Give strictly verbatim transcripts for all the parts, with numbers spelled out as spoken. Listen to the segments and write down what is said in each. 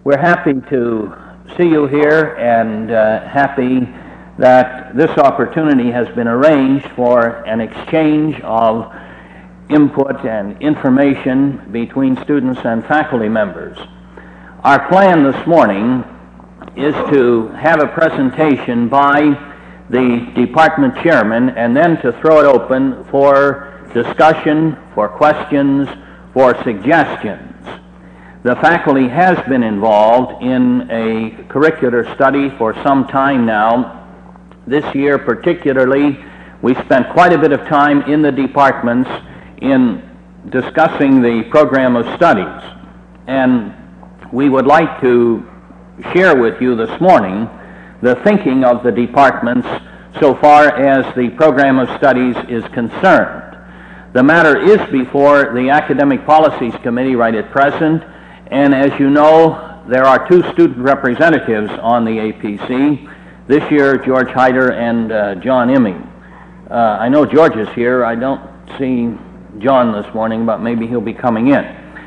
We're happy to see you here and uh, happy that this opportunity has been arranged for an exchange of input and information between students and faculty members. Our plan this morning is to have a presentation by the department chairman and then to throw it open for discussion, for questions, for suggestions. The faculty has been involved in a curricular study for some time now. This year particularly, we spent quite a bit of time in the departments in discussing the program of studies. And we would like to share with you this morning the thinking of the departments so far as the program of studies is concerned. The matter is before the Academic Policies Committee right at present, and as you know, there are two student representatives on the A P C. This year, George Hyder and uh, John Imming. Uh, I know George is here. I don't see John this morning, but maybe he'll be coming in.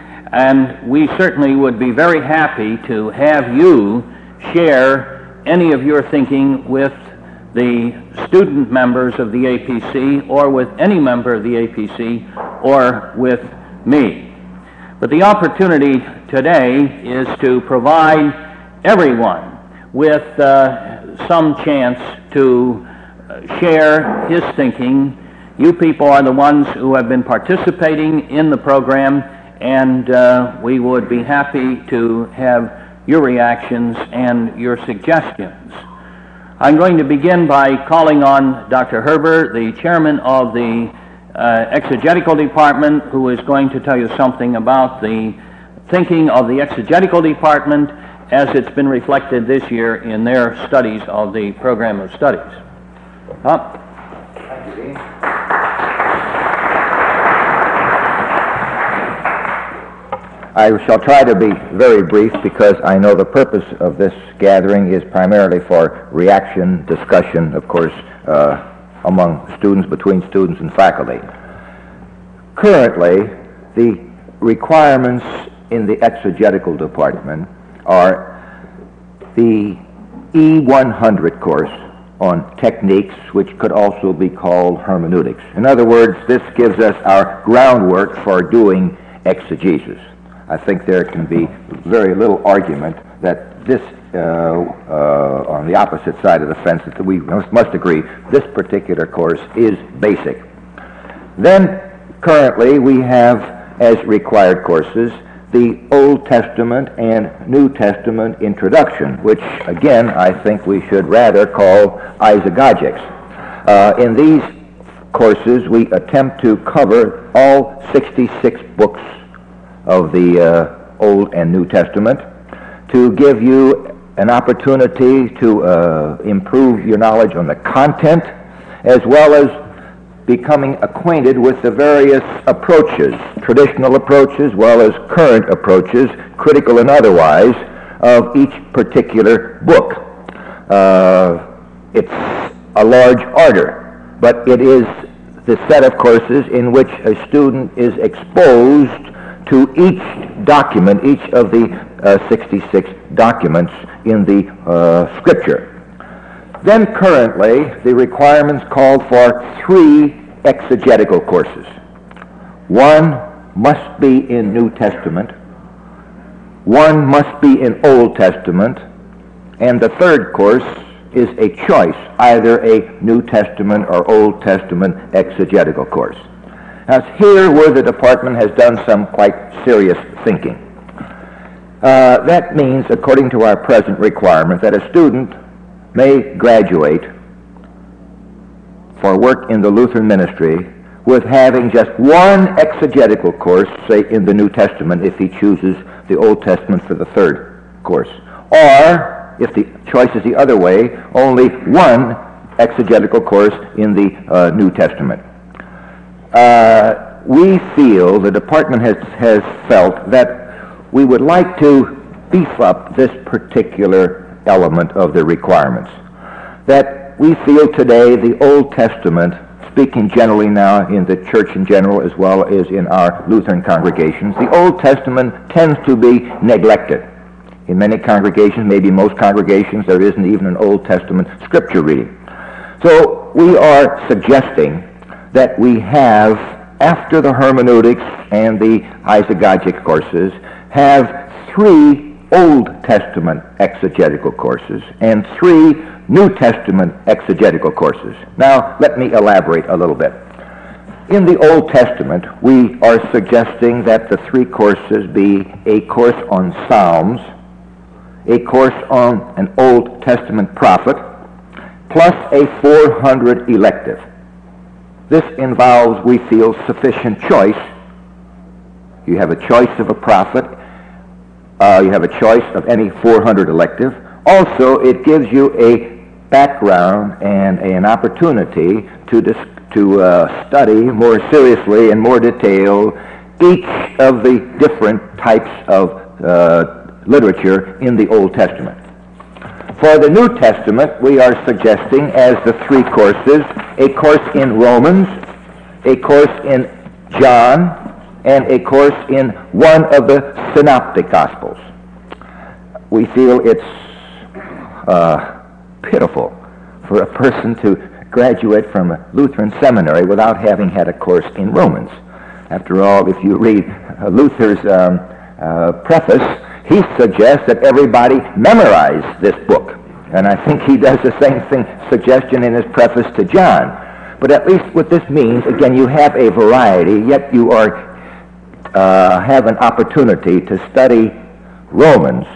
And we certainly would be very happy to have you share any of your thinking with the student members of the A P C, or with any member of the A P C, or with me. But the opportunity today is to provide everyone with uh, some chance to share his thinking. You people are the ones who have been participating in the program, and uh, we would be happy to have your reactions and your suggestions. I'm going to begin by calling on Doctor Herber, the chairman of the uh, exegetical department, who is going to tell you something about the thinking of the exegetical department as it's been reflected this year in their studies of the program of studies. Huh? Thank you, Dean. I shall try to be very brief because I know the purpose of this gathering is primarily for reaction, discussion, of course, uh, among students, between students and faculty. Currently, the requirements in the exegetical department are the E one hundred course on techniques, which could also be called hermeneutics. In other words, this gives us our groundwork for doing exegesis. I think there can be very little argument that this, uh, uh, on the opposite side of the fence, that we must, must agree, this particular course is basic. Then, currently, we have, as required courses, the Old Testament and New Testament introduction, which, again, I think we should rather call eisegesis. Uh, in these courses, we attempt to cover all sixty-six books of the uh, Old and New Testament, to give you an opportunity to uh, improve your knowledge on the content, as well as becoming acquainted with the various approaches, traditional approaches, as well as current approaches, critical and otherwise, of each particular book. Uh, it's a large order, but it is the set of courses in which a student is exposed to each document, each of the uh, sixty-six documents in the uh, Scripture. Then currently, the requirements called for three exegetical courses. One must be in New Testament, one must be in Old Testament, and the third course is a choice, either a New Testament or Old Testament exegetical course. Now, it's here where the department has done some quite serious thinking. Uh, that means, according to our present requirement, that a student may graduate for work in the Lutheran ministry with having just one exegetical course, say in the New Testament, if he chooses the Old Testament for the third course. Or, if the choice is the other way, only one exegetical course in the uh, New Testament. Uh, we feel, the department has, has felt, that we would like to beef up this particular element of the requirements. That we feel today the Old Testament, speaking generally now in the church in general as well as in our Lutheran congregations, the Old Testament tends to be neglected In many congregations, maybe most congregations, there isn't even an Old Testament scripture reading. So we are suggesting that we have, after the hermeneutics and the eisegetic courses, have three Old Testament exegetical courses and three New Testament exegetical courses. Now, let me elaborate a little bit. In the Old Testament, we are suggesting that the three courses be a course on Psalms, a course on an Old Testament prophet, plus a four hundred elective. This involves, we feel, sufficient choice. You have a choice of a prophet. Uh, you have a choice of any four hundred elective. Also, it gives you a background and a, an opportunity to, dis- to uh, study more seriously and more detail each of the different types of uh, literature in the Old Testament. For the New Testament, we are suggesting as the three courses, a course in Romans, a course in John, and a course in one of the Synoptic Gospels. We feel it's uh, pitiful for a person to graduate from a Lutheran seminary without having had a course in Romans. After all, if you read uh, Luther's um, uh, preface, he suggests that everybody memorize this book. And I think he does the same thing, suggestion in his preface to John. But at least what this means, again, you have a variety, yet you are uh, have an opportunity to study Romans.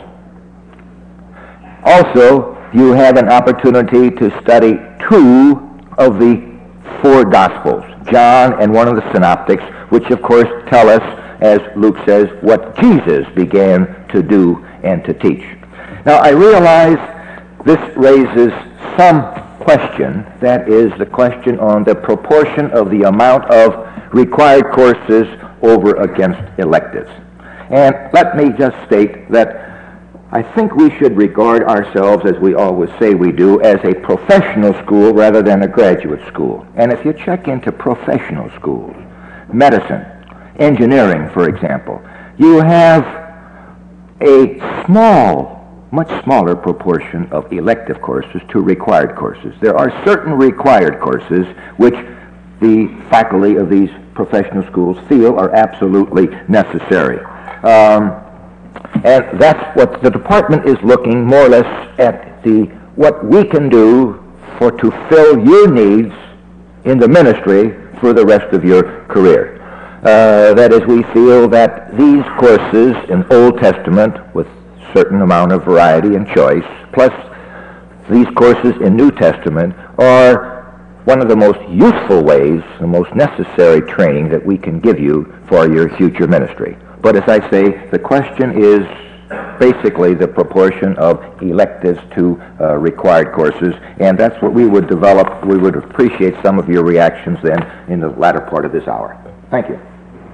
Also, you have an opportunity to study two of the four Gospels, John and one of the Synoptics, which of course tell us, as Luke says, what Jesus began to do and to teach. Now, I realize this raises some question, that is the question on the proportion of the amount of required courses over against electives. And let me just state that I think we should regard ourselves, as we always say we do, as a professional school rather than a graduate school. And if you check into professional schools, medicine, engineering, for example, you have a small, much smaller proportion of elective courses to required courses. There are certain required courses which the faculty of these professional schools feel are absolutely necessary. Um, and that's what the department is looking more or less at, the what we can do for to fill your needs in the ministry for the rest of your career. Uh, that is, we feel that these courses in Old Testament with certain amount of variety and choice, plus these courses in New Testament, are one of the most useful ways, the most necessary training that we can give you for your future ministry. But as I say, the question is basically the proportion of electives to uh, required courses, and that's what we would develop. We would appreciate some of your reactions then in the latter part of this hour. Thank you.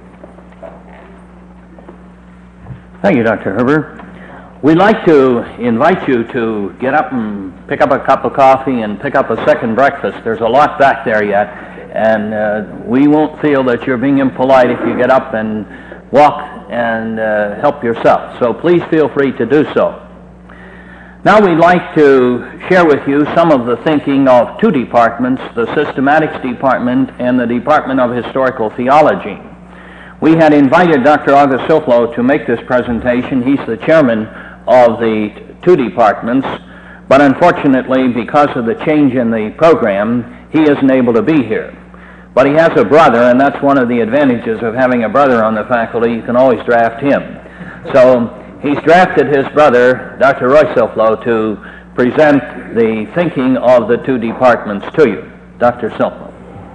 Thank you, Doctor Herber. We'd like to invite you to get up and pick up a cup of coffee and pick up a second breakfast. There's a lot back there yet, and uh, we won't feel that you're being impolite if you get up and walk and uh, help yourself. So please feel free to do so. Now we'd like to share with you some of the thinking of two departments, the Systematics Department and the Department of Historical Theology. We had invited Doctor August Silflo to make this presentation. He's the chairman of the two departments, but unfortunately, because of the change in the program, he isn't able to be here. But he has a brother, and that's one of the advantages of having a brother on the faculty. You can always draft him. So he's drafted his brother, Doctor Roy Silflo, to present the thinking of the two departments to you. Doctor Silflo.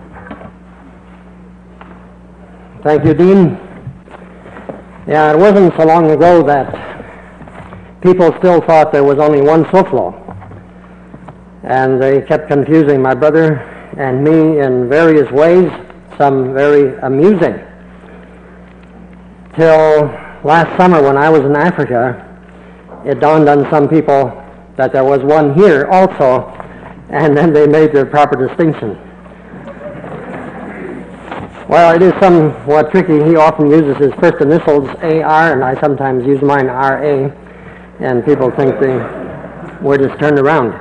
Thank you, Dean. Yeah, it wasn't so long ago that people still thought there was only one Silflo, and they kept confusing my brother and me in various ways, some very amusing. Till last summer when I was in Africa, it dawned on some people that there was one here also, and then they made their proper distinction. Well, it is somewhat tricky. He often uses his first initials A R, and I sometimes use mine R A. and people think they were just turned around.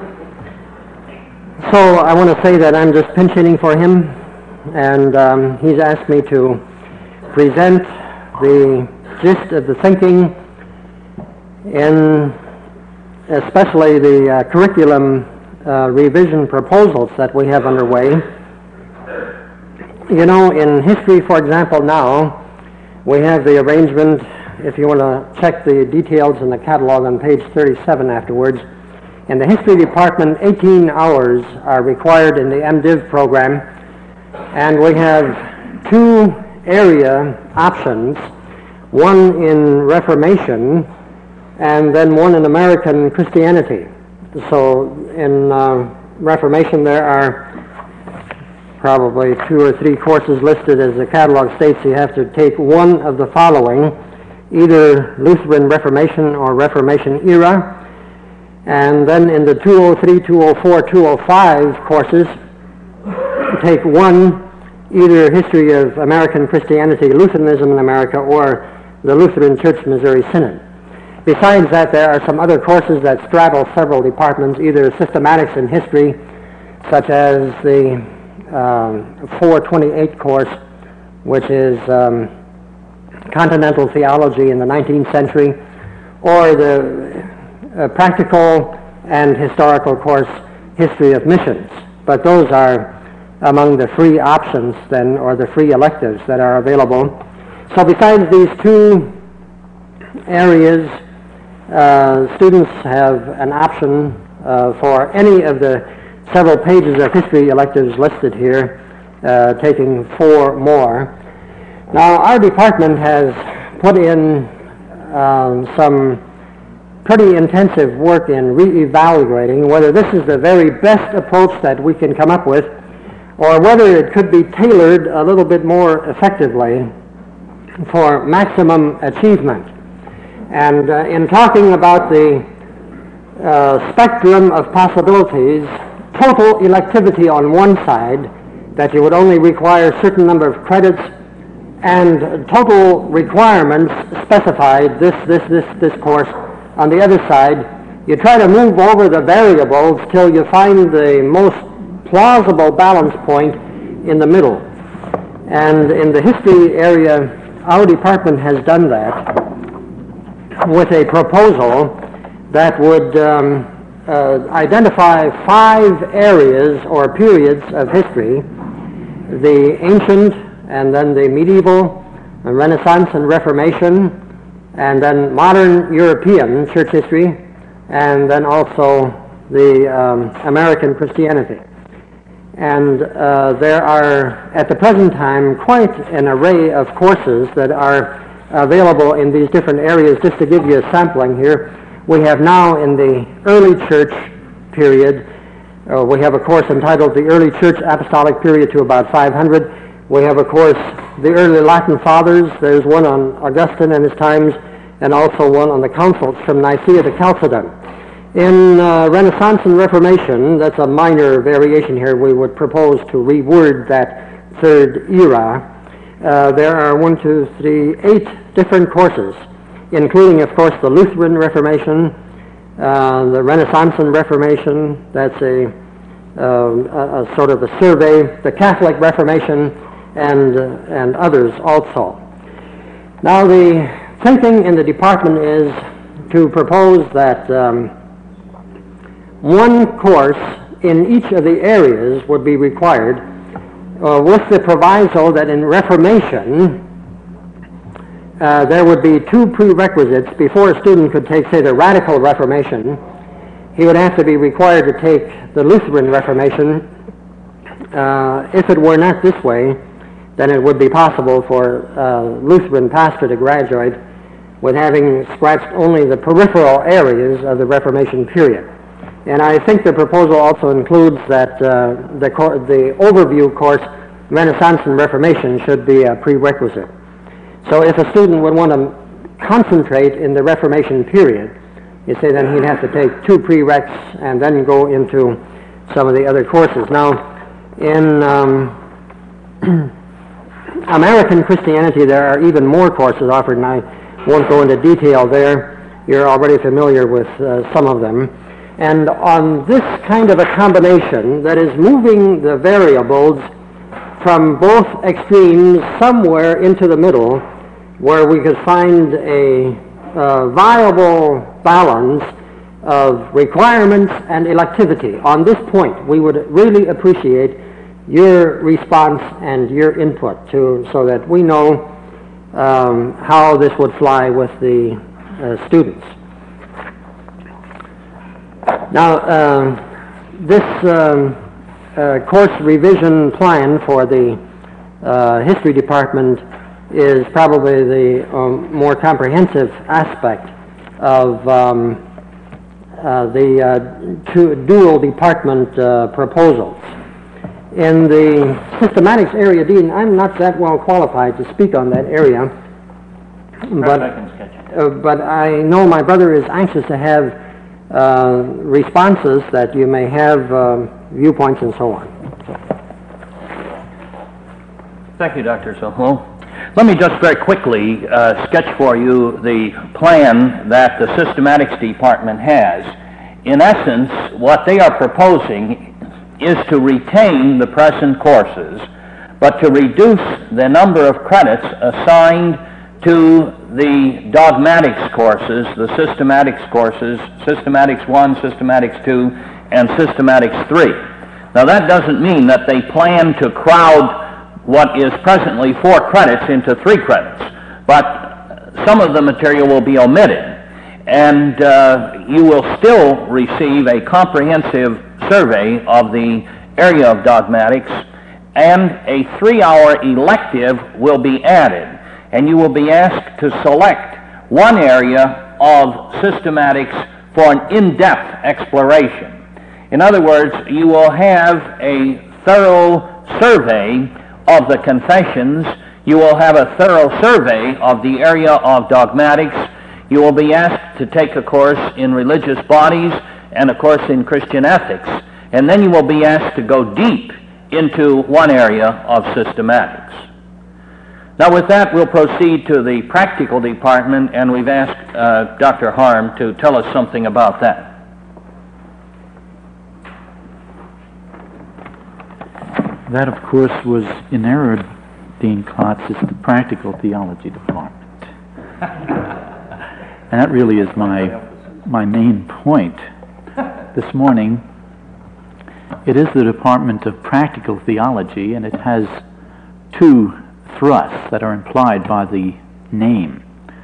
So I want to say that I'm just pinch hitting for him, and um, he's asked me to present the gist of the thinking in especially the uh, curriculum uh, revision proposals that we have underway. You know, in history, for example, now, we have the arrangement, if you want to check the details in the catalog on page thirty-seven afterwards. In the history department, eighteen hours are required in the MDiv program, and we have two area options, one in Reformation and then one in American Christianity. So in uh, Reformation there are probably two or three courses listed. As the catalog states, you have to take one of the following, either Lutheran Reformation or Reformation era. And then in the two oh three, two oh four, two oh five courses, take one, either History of American Christianity, Lutheranism in America, or the Lutheran Church Missouri Synod. Besides that, there are some other courses that straddle several departments, either systematics in history, such as the um, four twenty-eight course, which is um, continental theology in the nineteenth century, or the uh, practical and historical course, history of missions. But those are among the free options then, or the free electives that are available. So besides these two areas, uh, students have an option uh, for any of the several pages of history electives listed here, uh, taking four more. Now, our department has put in um, some pretty intensive work in re-evaluating whether this is the very best approach that we can come up with, or whether it could be tailored a little bit more effectively for maximum achievement. And uh, in talking about the uh, spectrum of possibilities, total electivity on one side, that you would only require a certain number of credits, and total requirements specified, this, this, this, this course, on the other side, you try to move over the variables till you find the most plausible balance point in the middle. And in the history area, our department has done that with a proposal that would um, uh, identify five areas or periods of history: the ancient, and then the medieval, the Renaissance and Reformation, and then modern European church history, and then also the um, American Christianity. And uh, there are, at the present time, quite an array of courses that are available in these different areas. Just to give you a sampling here, we have now in the early church period, uh, we have a course entitled The Early Church Apostolic Period to about five hundred. We have a course, The Early Latin Fathers. There's one on Augustine and his times, and also one on the councils from Nicaea to Chalcedon. In uh, Renaissance and Reformation, that's a minor variation here, we would propose to reword that third era. Uh, there are one, two, three, eight different courses, including, of course, the Lutheran Reformation, uh, the Renaissance and Reformation, that's a, um, a, a sort of a survey, the Catholic Reformation, and, uh, and others also. Now, the thinking in the department is to propose that um, one course in each of the areas would be required, uh, with the proviso that in Reformation uh, there would be two prerequisites. Before a student could take, say, the Radical Reformation, he would have to be required to take the Lutheran Reformation. Uh, if it were not this way, then it would be possible for a Lutheran pastor to graduate with having scratched only the peripheral areas of the Reformation period. And I think the proposal also includes that uh, the, the overview course, Renaissance and Reformation, should be a prerequisite. So if a student would want to concentrate in the Reformation period, you say then he'd have to take two prereqs and then go into some of the other courses. Now, in um, American Christianity, there are even more courses offered, and I won't go into detail there. you're already familiar with uh, some of them. And on this kind of a combination that is moving the variables from both extremes somewhere into the middle, where we could find a uh, viable balance of requirements and electivity. On this point, we would really appreciate your response and your input to, so that we know um, how this would fly with the uh, students. Now, uh, this um, uh, course revision plan for the uh, history department is probably the um, more comprehensive aspect of um, uh, the uh, two dual department uh, proposals. In the systematics area, Dean, I'm not that well qualified to speak on that area, but, I can sketch it. uh, but I know my brother is anxious to have uh, responses that you may have, um, viewpoints and so on. Thank you, Doctor Soho. Let me just very quickly uh, sketch for you the plan that the Systematics Department has. In essence, what they are proposing is to retain the present courses, but to reduce the number of credits assigned to the dogmatics courses, the systematics courses, Systematics one, Systematics two, and Systematics three. Now that doesn't mean that they plan to crowd what is presently four credits into three credits, but some of the material will be omitted, and uh, you will still receive a comprehensive survey of the area of dogmatics, and a three-hour elective will be added, and you will be asked to select one area of systematics for an in-depth exploration. In other words, you will have a thorough survey of the confessions, you will have a thorough survey of the area of dogmatics, you will be asked to take a course in religious bodies and a course in Christian ethics, and then you will be asked to go deep into one area of systematics. Now with that, we'll proceed to the practical department, and we've asked uh, Doctor Harm to tell us something about that. That, of course, was in error, Dean Klotz, is the practical theology department. And that really is my, my main point this morning. It is the Department of Practical Theology, and it has two thrusts that are implied by the name.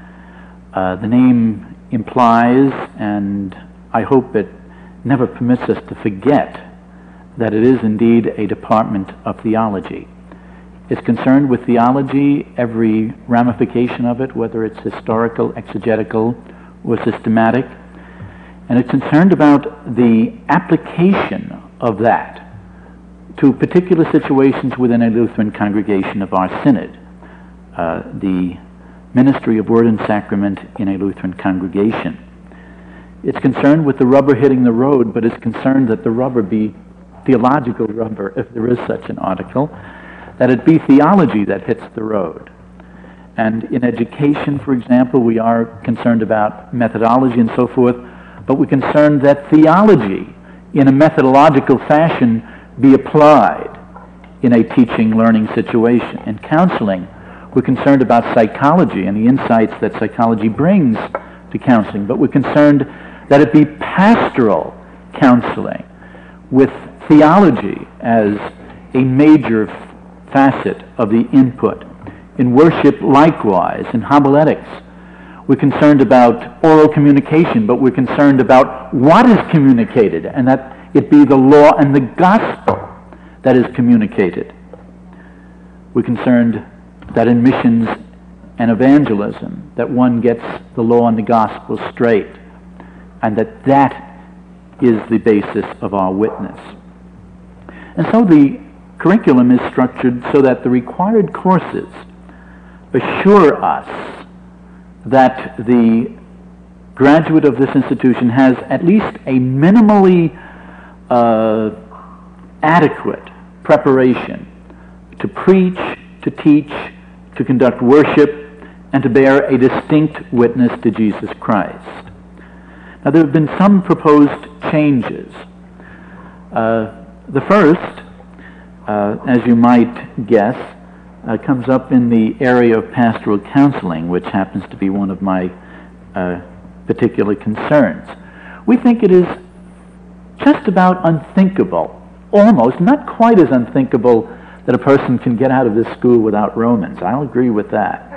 Uh, the name implies, and I hope it never permits us to forget, that it is indeed a department of theology. It's concerned with theology, every ramification of it, whether it's historical, exegetical, or systematic, and it's concerned about the application of that to particular situations within a Lutheran congregation of our synod, uh, the ministry of word and sacrament in a Lutheran congregation. It's concerned with the rubber hitting the road, but it's concerned that the rubber be theological rubber, if there is such an article, that it be theology that hits the road. And in education, for example, we are concerned about methodology and so forth, but we're concerned that theology, in a methodological fashion, be applied in a teaching, learning situation. In counseling, we're concerned about psychology and the insights that psychology brings to counseling, but we're concerned that it be pastoral counseling with theology as a major facet of the input. In worship, likewise. In homiletics, we're concerned about oral communication, but we're concerned about what is communicated, and that it be the law and the gospel that is communicated. We're concerned that in missions and evangelism, that one gets the law and the gospel straight, and that that is the basis of our witness. And so the curriculum is structured so that the required courses assure us that the graduate of this institution has at least a minimally uh, adequate preparation to preach, to teach, to conduct worship, and to bear a distinct witness to Jesus Christ. Now, there have been some proposed changes. Uh, the first, uh, as you might guess, uh, comes up in the area of pastoral counseling, which happens to be one of my uh, particular concerns. We think it is just about unthinkable, almost, not quite as unthinkable, that a person can get out of this school without Romans. I'll agree with that.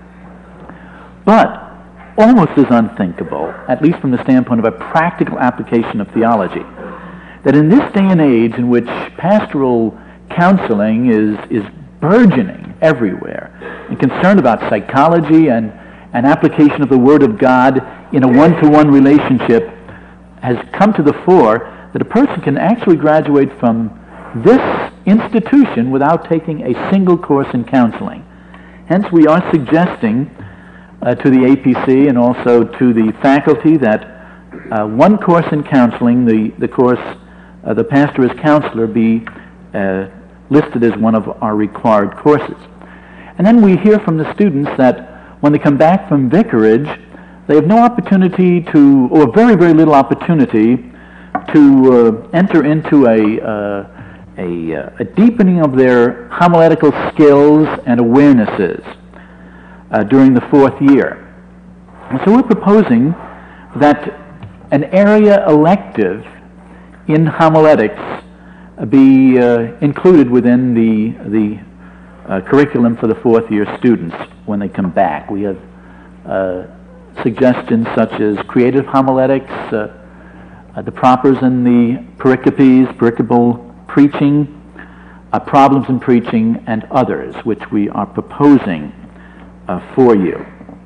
But almost as unthinkable, at least from the standpoint of a practical application of theology, that in this day and age in which pastoral counseling is, is burgeoning everywhere, and concerned about psychology and an application of the Word of God in a one-to-one relationship has come to the fore, that a person can actually graduate from this institution without taking a single course in counseling. Hence, we are suggesting uh, to the A P C and also to the faculty that uh, one course in counseling, the, the course, uh, the pastor as counselor, be uh, listed as one of our required courses. And then we hear from the students that when they come back from vicarage, they have no opportunity to, or very, very little opportunity to uh, enter into a, uh, a, uh, a deepening of their homiletical skills and awarenesses uh, during the fourth year. And so we're proposing that an area elective in homiletics be uh, included within the, the uh, curriculum for the fourth year students when they come back. We have uh, suggestions such as creative homiletics, uh, uh, the propers and the pericopes, pericopal preaching, uh, problems in preaching, and others, which we are proposing uh, for you.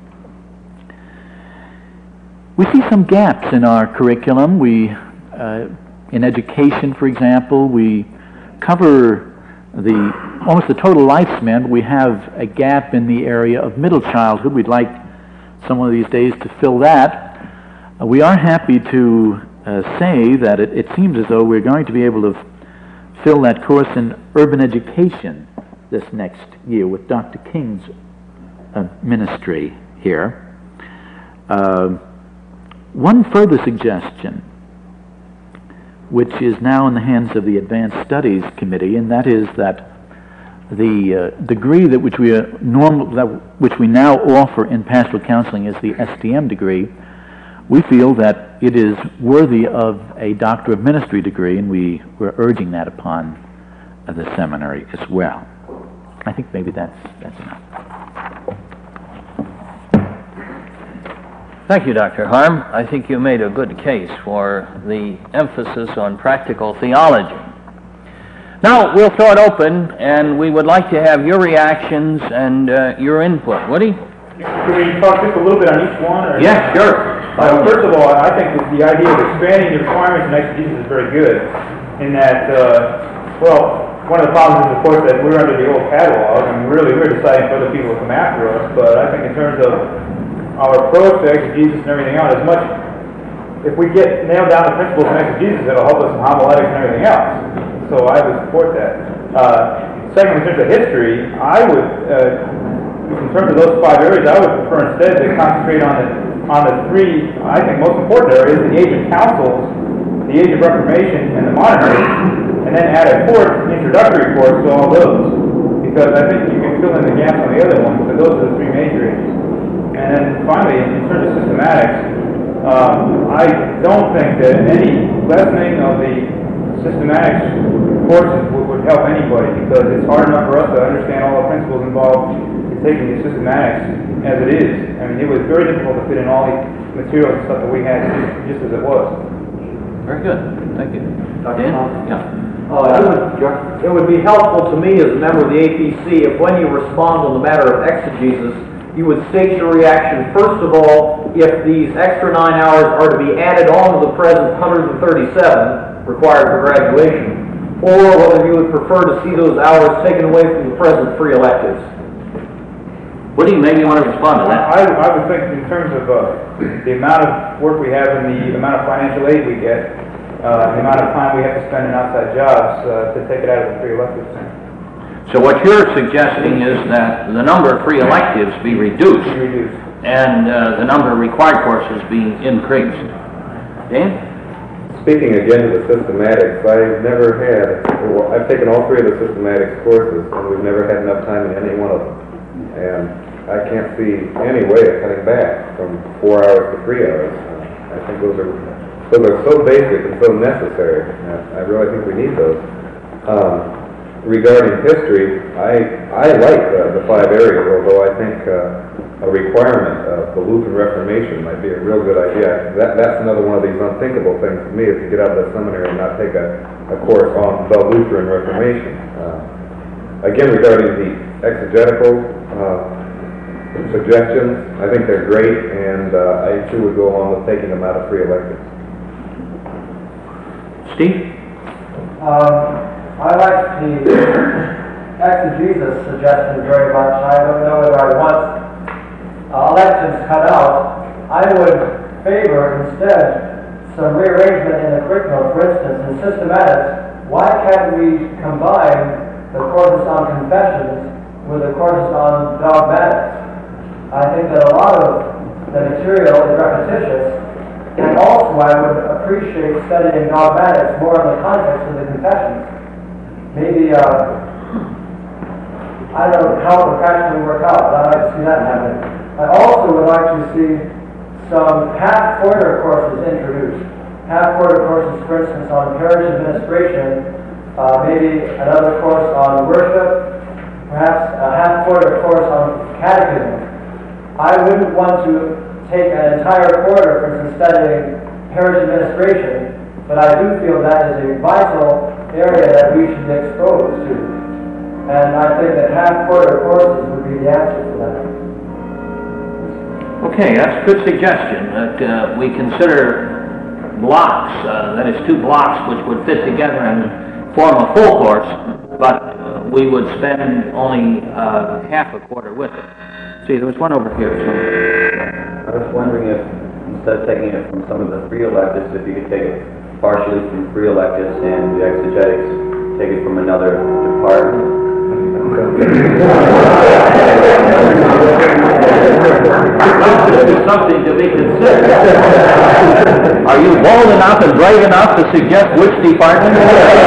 We see some gaps in our curriculum. We, uh, in education, for example, we cover the almost the total lifespan, but we have a gap in the area of middle childhood. We'd like some of these days to fill that. Uh, we are happy to uh, say that it, it seems as though we're going to be able to f- fill that course in urban education this next year with Doctor King's uh, ministry here. Uh, one further suggestion, which is now in the hands of the Advanced Studies Committee, and that is that the uh, degree that which we are normal that which we now offer in pastoral counseling is the S T M degree. We feel that it is worthy of a Doctor of Ministry degree, and we we're urging that upon uh, the seminary as well. I think maybe that's that's enough. Thank you, Doctor Harm. I think you made a good case for the emphasis on practical theology. Now, we'll throw it open, and we would like to have your reactions and uh, your input. Woody? Can we talk just a little bit on each one? Or Yes, sure. Uh, first of all, I think that the idea of expanding the requirements in exegesis is very good, in that, uh, well, one of the problems is, of course, that we're under the old catalog, and really we're deciding for other people to come after us, but I think in terms of our approach to exegesis and everything else, as much, if we get nailed down the principles in exegesis, it'll help us in homiletics and everything else. So I would support that. Uh, second, in terms of history, I would, uh, in terms of those five areas, I would prefer instead to concentrate on the on the three, I think, most important areas: the age of councils, the age of Reformation, and the modern age, and then add a fourth introductory course to all those, because I think you can fill in the gaps on the other ones, but those are the three major areas. And then finally, in terms of systematics, um, I don't think that any lessening of the systematics courses would, would help anybody, because it's hard enough for us to understand all the principles involved in taking the systematics as it is. I mean, it was very difficult to fit in all the material and stuff that we had just, just as it was. Very good. Thank you. Doctor Dan? Thompson? Yeah. Uh, it, would, it would be helpful to me as a member of the A P C if when you respond on the matter of exegesis, you would state your reaction, first of all, if these extra nine hours are to be added on to the present one hundred thirty-seven required for graduation, or whether you would prefer to see those hours taken away from the present free electives. Woody, maybe you want to respond to that? I, I would think in terms of uh, the amount of work we have and the amount of financial aid we get, uh, the amount of time we have to spend in outside jobs, uh, to take it out of the free electives. So what you're suggesting is that the number of free electives be reduced, Reduced. and uh, the number of required courses be increased. Dan? Speaking again to the systematics, I've never had, well, I've taken all three of the systematics courses, and we've never had enough time in any one of them. And I can't see any way of cutting back from four hours to three hours. Uh, I think those are, those are so basic and so necessary. Uh, I really think we need those. Um, regarding history, I, I like uh, the five areas, although I think uh, a requirement of the Lutheran Reformation might be a real good idea. That, that's another one of these unthinkable things for me, is to get out of the seminary and not take a, a course on the Lutheran Reformation. Uh, again, regarding the exegetical uh, suggestions, I think they're great, and uh, I too would go along with taking them out of free electives. Steve? Um, I like the exegesis suggestion very much. I don't know whether I want uh, electives cut out. I would favor instead some rearrangement in the curriculum. For instance, in systematics, why can't we combine the courses on confessions with the courses on dogmatics? I think that a lot of the material is repetitious, and also I would appreciate studying dogmatics more in the context of the confessions. Maybe, uh, I don't know how it would practically work out, but I'd like to see that happen. I also would like to see some half-quarter courses introduced. Half-quarter courses, for instance, on parish administration, uh, maybe another course on worship, perhaps a half-quarter course on catechism. I wouldn't want to take an entire quarter, for instance, studying parish administration, but I do feel that is a vital area that we should be exposed to. And I think that half-quarter courses would be the answer for that. Okay, that's a good suggestion, that uh, we consider blocks, uh, that is two blocks which would fit together and form a full course, but uh, we would spend only uh, half a quarter with it. See, there was one over here. So. I was wondering if, instead of taking it from some of the free electives, if you could take it partially from free electives and the exegetics, take it from another department. This is something to be considered. Are you bold enough and brave enough to suggest which department?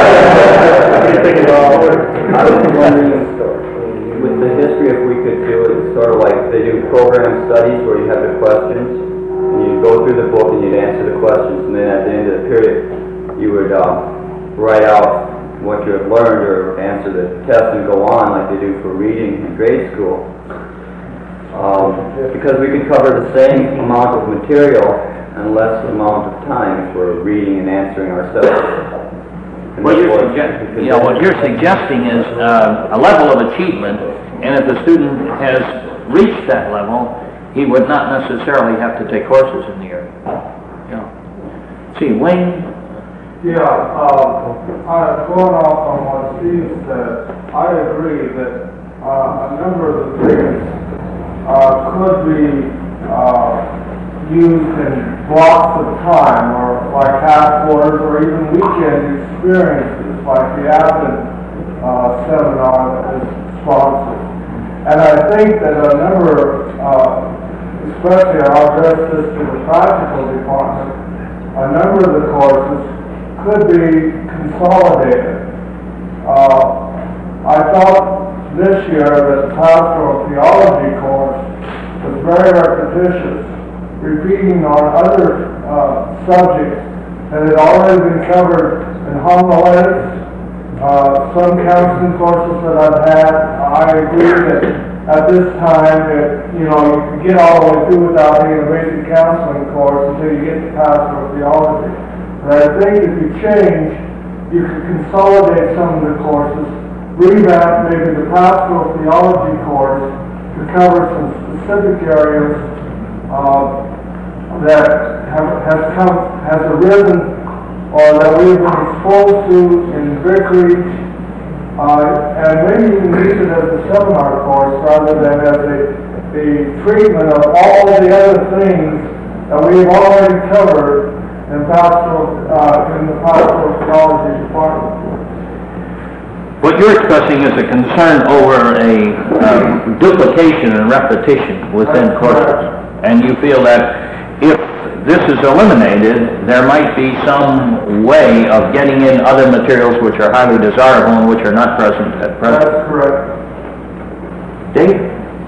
I was wondering, with the history, if we could do it sort of like they do program studies where you have the questions, and you'd go through the book and you'd answer the questions, and then at the end of the period, you would uh, write out what you have learned or answer the test and go on like they do for reading in grade school. Um, because we could cover the same amount of material in less amount of time if we're reading and answering ourselves. What you're, sugge you know, what you're suggesting is uh, a level of achievement, and if the student has reached that level, he would not necessarily have to take courses in the area. Yeah. See, Wayne? Yeah, uh, uh, going off on what Steve said, I agree that uh, a number of the things uh, could be uh, used in blocks of time, or like half quarters, or even weekend experiences, like the Advent uh, seminar that is sponsored. And I think that a number, uh, especially I'll address this to the practical department, a number of the courses could be consolidated. Uh, I thought this year that the pastoral theology course was very repetitious, repeating on other uh, subjects that had already been covered in homiletics, uh, some counseling courses that I've had. I agree that at this time that, you know, you can get all the way through without being a basic counseling course until you get to pastoral theology. But I think if you change, you could consolidate some of the courses, revamp maybe the pastoral theology course to cover some specific areas uh, that have, has come, has arisen, or that we've been exposed to in vicarage, uh, and maybe even use it as a seminar course rather than as a, a treatment of all the other things that we've already covered in pastoral, uh, in the pastoral theology department. What you're expressing is a concern over a um, duplication and repetition within courses. And you feel that if this is eliminated, there might be some way of getting in other materials which are highly desirable and which are not present at present. That's correct. Dave?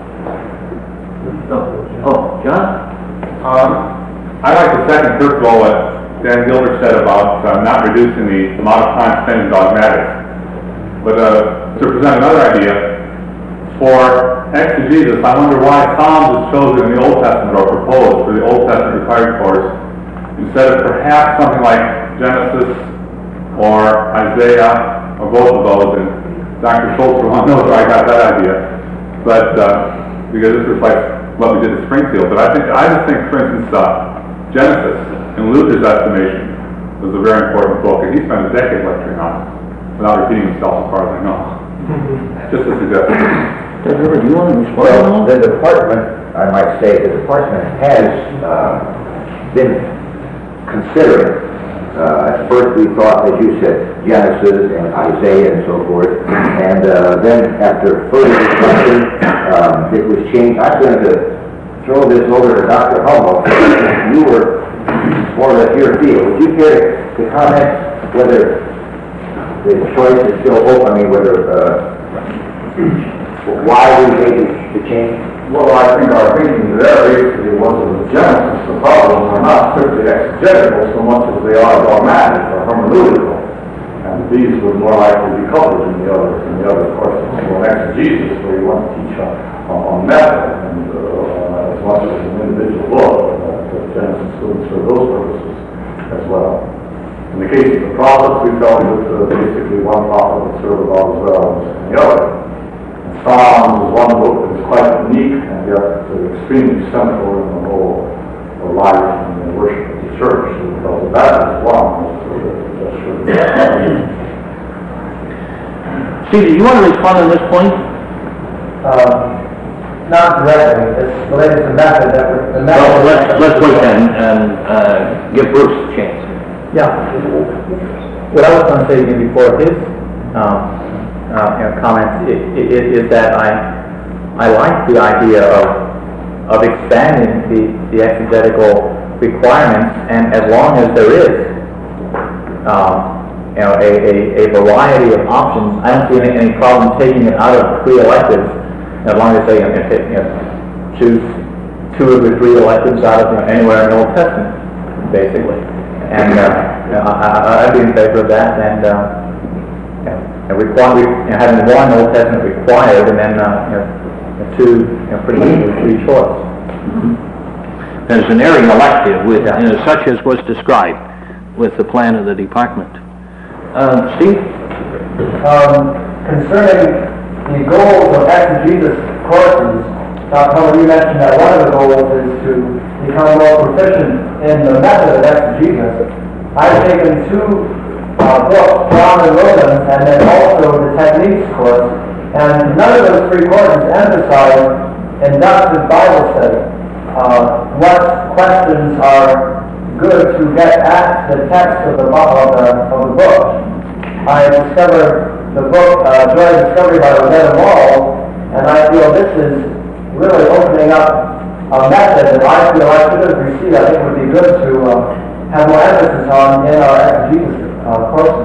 Oh, John? Um, I'd like to second, first of all, what Dan Gilbert said about uh, not reducing the amount of time spent in dogmatics. But uh, to present another idea, for exegesis, I wonder why Psalms is chosen in the Old Testament or proposed for the Old Testament required course instead of perhaps something like Genesis or Isaiah or both of those. And Doctor Schultz for one knows where I got that idea. But uh, because this reflects what we did at Springfield. But I think I just think, for instance, uh, Genesis, in Luther's estimation, was a very important book, and he spent a decade lecturing on it without repeating himself as far as I know. Just a suggestion. Do you want to respond? Well, the department, I might say, the department has uh, been considering. Uh, at first we thought, as you said, Genesis and Isaiah and so forth, and uh, then after further discussion, um, it was changed. I'm going to throw this over to Doctor Hummel. You were more or less your field. Would you care to comment whether the choice is still open? I mean, whether uh, why we made the change? Well, I think our thinking there basically was that the Genesis, the problems are not strictly exegetical so much as they are dogmatic or hermeneutical. And these would more likely be covered in the other, in the other courses. So in exegesis, where you want to teach on, on method, and uh, as much as an individual book, uh, the Genesis students for those purposes as well. In the case of the prophets, we felt that uh, basically one prophet would serve about as well as the other. Psalms is one book that is quite unique and yet uh, extremely central in the whole uh, life and the worship of the church. So because of that is one. Steve, do you want to respond on this point? Um, not directly. It's related to method. That the method Well, let's, let's wait then and uh, give Bruce a chance. Yeah. What I was going to say again before his um, uh, you know, comments is, is that I I like the idea of of expanding the, the exegetical requirements, and as long as there is um, you know a, a, a variety of options, I don't see any, any problem taking it out of three electives, as long as they you know, take, you know, choose two of the three electives out of you know, anywhere in the Old Testament, basically. And uh, you know, I, I'd be in favor of that, and uh, you know, and require, you know, having one Old Testament required, and then uh, you know, two you know, pretty easily free choice. Mm-hmm. There's an area elective with, yeah. you know, such as was described with the plan of the department. Uh, Steve? Um, concerning the goals of exegesis courses, Doctor Hummel, you mentioned that one of the goals is to become more proficient in the method of exegesis. I've taken two uh, books, Brown and Williams, and then also the techniques course, and none of those three courses emphasize inductive Bible study. Uh, what questions are good to get at the text of the, of the, of the book. I discovered the book, uh, Joy of Discovery by Rosetta Wall, and I feel this is really opening up a method that I feel I should have received. I think it would be good to uh, have more emphasis on in our exegesis uh, courses.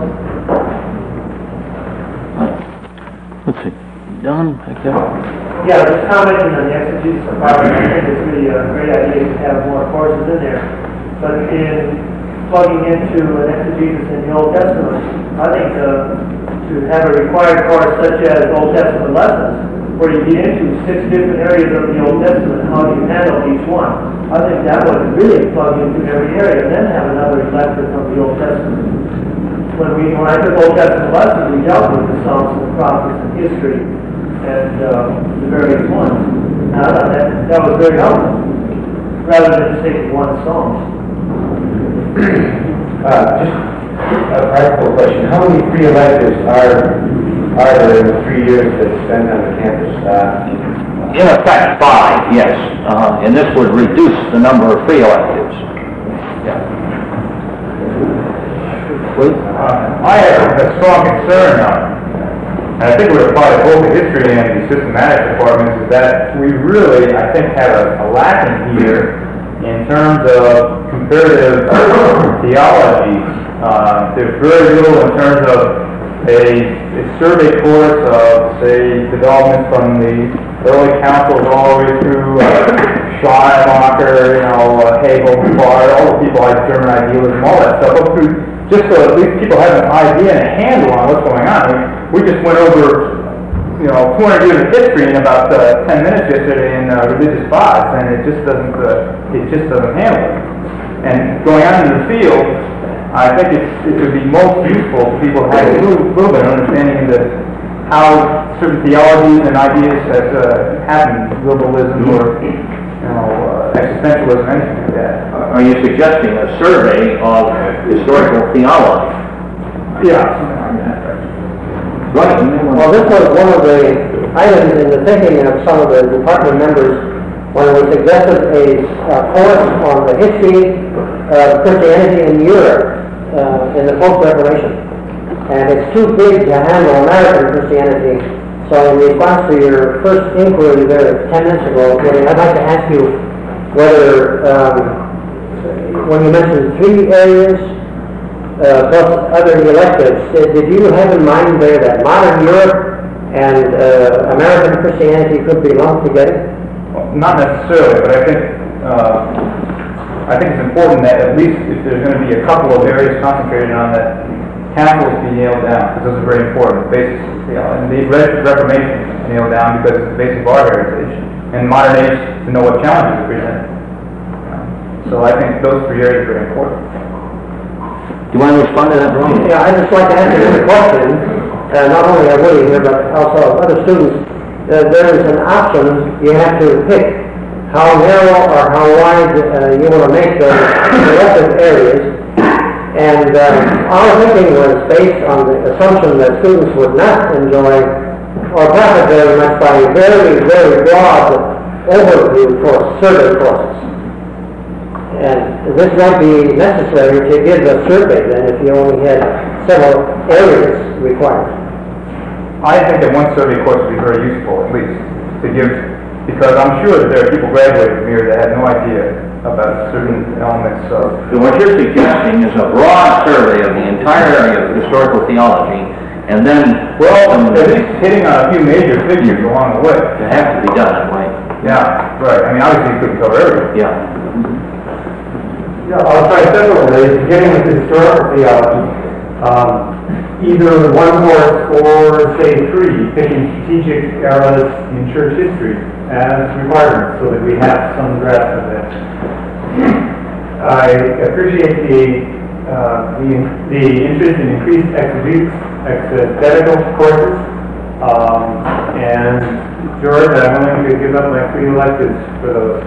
Let's see. Don, back there. Yeah, just commenting on the exegesis of Bible, I think it's really a great idea to have more courses in there. But in plugging into an exegesis in the Old Testament, I think uh, to have a required course such as Old Testament lessons, where you get into six different areas of the Old Testament, how do you handle each one? I think that would really plug into every area, and then have another lecture from the Old Testament. When we, when I took Old Testament lessons, we dealt with the Psalms and the prophets and history, and uh, the various ones. And I thought that, that was very helpful, rather than just taking one Psalm. Uh, just a practical question. How many free electives are are there in the three years that spend on the campus? Uh, In effect, five, yes. Uh, and this would reduce the number of free electives. Yeah. Please? Uh, I have a strong concern, uh, and I think it would apply to both the history and the systematic departments, is that we really, I think, have a, a lacking here in terms of comparative theology, uh, there's very little in terms of a, a survey course of, say, developments from the early councils all the way through uh, Schleiermacher, you know, uh, Hegel, Barth, all the people like German idealism, all that stuff, up through, just so at least people have an idea and a handle on what's going on. I mean, we just went over, you know, two hundred years of history in about uh, ten minutes yesterday in uh, religious thoughts, and it just doesn't, uh, it just doesn't handle it. And going out into the field, I think it's, it would be most useful for people to have a little, little bit of understanding into how certain theologies and ideas have uh, happened, liberalism or, you know, uh, existentialism, anything like that. Are you suggesting a survey of historical theology? Yeah. Right. Well, this was one of the items in the thinking of some of the department members when it was suggested a uh, course on the history of Christianity in Europe uh, in the post-Reformation. And it's too big to handle American Christianity. So in response to your first inquiry there ten minutes ago, I'd like to ask you whether, um, when you mentioned three areas, uh, plus other electives, uh, did you have in mind there that modern Europe and uh, American Christianity could be lumped together? Well, not necessarily, but I think uh, I think it's important that at least if there's going to be a couple of areas concentrated on that, Catholics be nailed down, because those are very important. The basis, you know, and the Re- Reformation is nailed down because it's the basis of our heritage, and modern age to know what challenges it presents. So I think those three areas are very important. Do you want to respond to that, Ron? Yeah, I'd just like to answer the question. Uh, not only are we here, but also other students. Uh, there is an option. You have to pick how narrow or how wide uh, you want to make the elective areas. And uh, our thinking was based on the assumption that students would not enjoy or profit very much by very, very broad overview course, survey courses. And this might be necessary to give a survey then if you only had several areas required. I think that one survey course would be very useful, at least, to give, because I'm sure that there are people graduating from here that had no idea about certain elements of... So what you're suggesting is a broad survey of the entire area of historical theology, and then... Well, at least hitting on a few major figures along the way. It has to be done that way. Yeah, right. I mean, obviously you couldn't cover everything. Yeah. Yeah, I'll try several ways, beginning with historical theology. Um, either one course or, say, three, picking strategic eras in church history as requirements so that we have some grasp of that. I appreciate the, uh, the, the interest in increased exegesis, exegetical courses. Um, and, George, I'm willing to give up my three electives for those.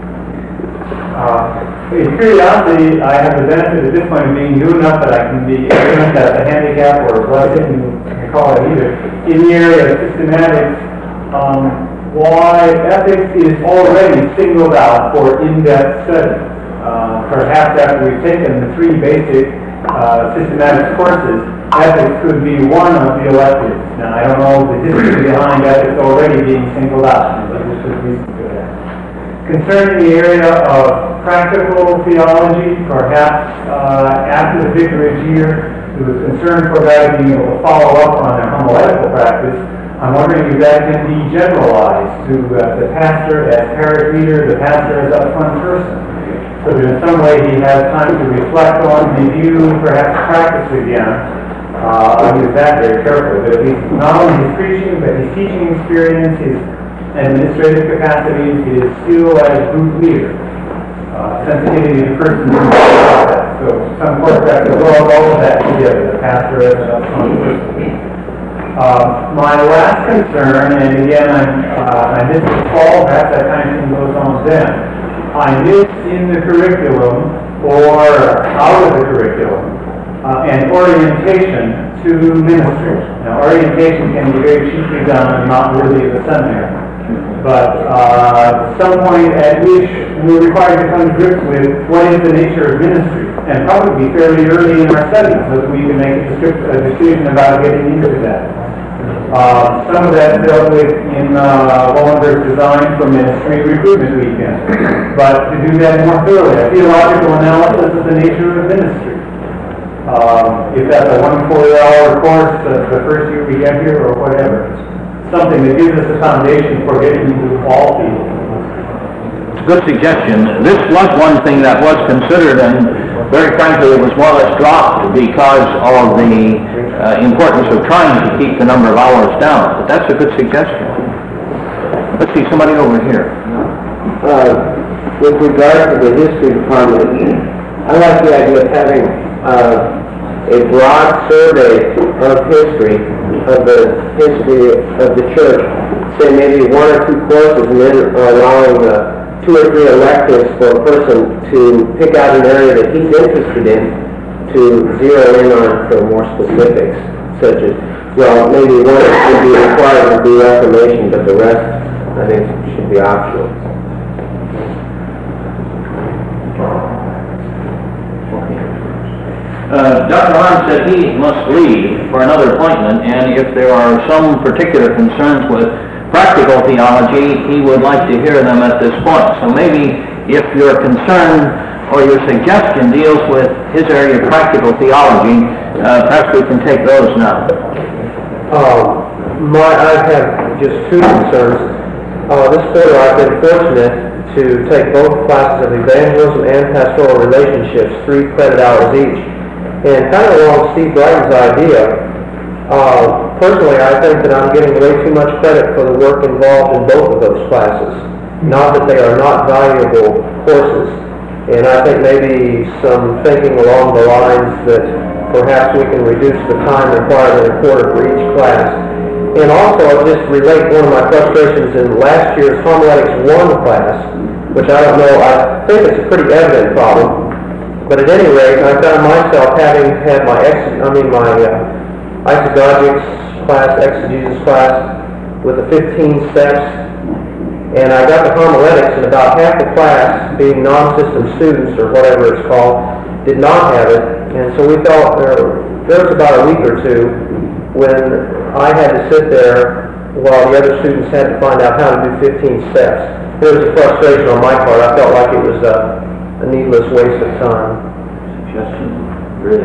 Uh, in curiosity, I have the benefit at this point of being new enough that I can be ignorant as a handicap or what I didn't call it either. In the area of systematics, um, why ethics is already singled out for in-depth study. Uh, perhaps after we've taken the three basic uh, systematics courses, ethics could be one of the electives. Now, I don't know the history behind ethics already being singled out, but this is reason for that. Concerning the area of practical theology, perhaps uh, after the vicarage year, there was concern for that being able to follow up on their homiletical practice. I'm wondering if that can be generalized to uh, the pastor as parish leader, the pastor as upfront person, so that in some way he has time to reflect on, review, perhaps practice again. Uh, I'll use that very carefully, but at least not only his preaching, but his teaching experience, his administrative capacities, his skill as group leader, uh, sensitivity to persons in the process. So some course that goes all, all of that together, the pastor as an upfront person. Uh, my last concern, and again, I'm, uh, I missed the fall, perhaps that kind of thing goes on then. I missed in the curriculum, or out of the curriculum, uh, an orientation to ministry. Now, orientation can be very cheaply done and not really at the seminary. But uh, some point at which we're required to come to grips with what is the nature of ministry, and probably fairly early in our studies, so that we can make a, a decision about getting into that. Uh, some of that dealt with in uh, Wallenberg's design for ministry recruitment weekend. But to do that more thoroughly, a theological analysis of the nature of ministry. Um, if that's a one four-hour course uh, the first year we get here or whatever, something that gives us a foundation for getting into all fields. It's a good suggestion. This was one thing that was considered, and very frankly, it was more or less dropped because of the uh, importance of trying to keep the number of hours down. But that's a good suggestion. Let's see, somebody over here. Uh, with regard to the history department, I like the idea of having uh, a broad survey of history, of the history of the church, say maybe one or two courses, and then allowing uh, two or three electives for a person to pick out an area that he's interested in to zero in on for more specifics, such as, well, maybe one would be required to be Reformation, but the rest, I think, should be optional. Uh, Doctor Hahn said he must leave for another appointment, and if there are some particular concerns with practical theology, he would like to hear them at this point. So maybe if your concern or your suggestion deals with his area of practical theology, uh, perhaps we can take those now. Uh, my, I have just two concerns. Uh, this quarter I've been fortunate to take both classes of evangelism and pastoral relationships, three credit hours each. And kind of along Steve Brighton's idea, uh, personally I think that I'm getting way too much credit for the work involved in both of those classes. Not that they are not valuable courses. And I think maybe some thinking along the lines that perhaps we can reduce the time required in a quarter for each class. And also I'll just relate one of my frustrations in last year's Homiletics one class, which I don't know, I think it's a pretty evident problem. But at any rate, I found myself having had my ex, I mean my uh, isagogics class, exegesis class, with the fifteen steps, and I got the homiletics, and about half the class, being non-system students or whatever it's called, did not have it. And so we felt there, there was about a week or two when I had to sit there while the other students had to find out how to do fifteen steps. There was a frustration on my part. I felt like it was a a needless waste of time. Suggestion? Really?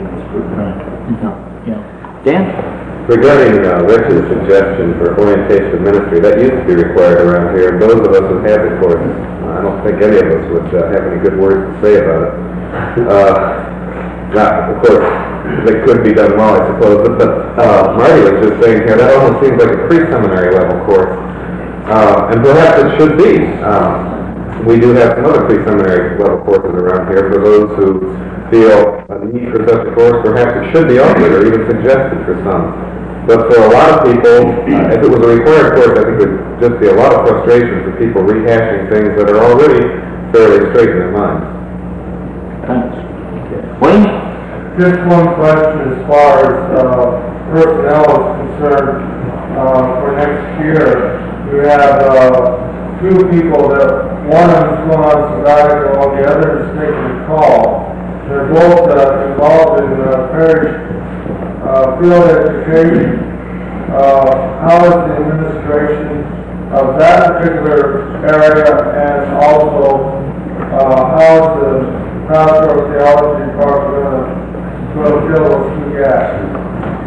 Yeah. Dan? Regarding uh, Rex's suggestion for orientation of ministry, that used to be required around here, and those of us who have the course, I don't think any of us would uh, have any good words to say about it. Uh, now, of course, they could be done well, I suppose, but uh, Marty was just saying here, that almost seems like a pre-seminary level course, uh, and perhaps it should be. Um, We do have some other pre-seminary level courses around here for those who feel a need for such a course. Perhaps it should be offered or even suggested for some. But for a lot of people, uh, if it was a required course, I think there would just be a lot of frustration for people rehashing things that are already fairly straight in their minds. Thanks. Wayne? Just one question as far as uh, personnel is concerned. Uh, for next year, we have uh, two people that one is going on sabbatical, while the other is taking a call. They're both uh, involved in uh, parish uh, field education. Uh, how is the administration of that particular area, and also uh, how is the pastoral theology department going to fill those two gaps?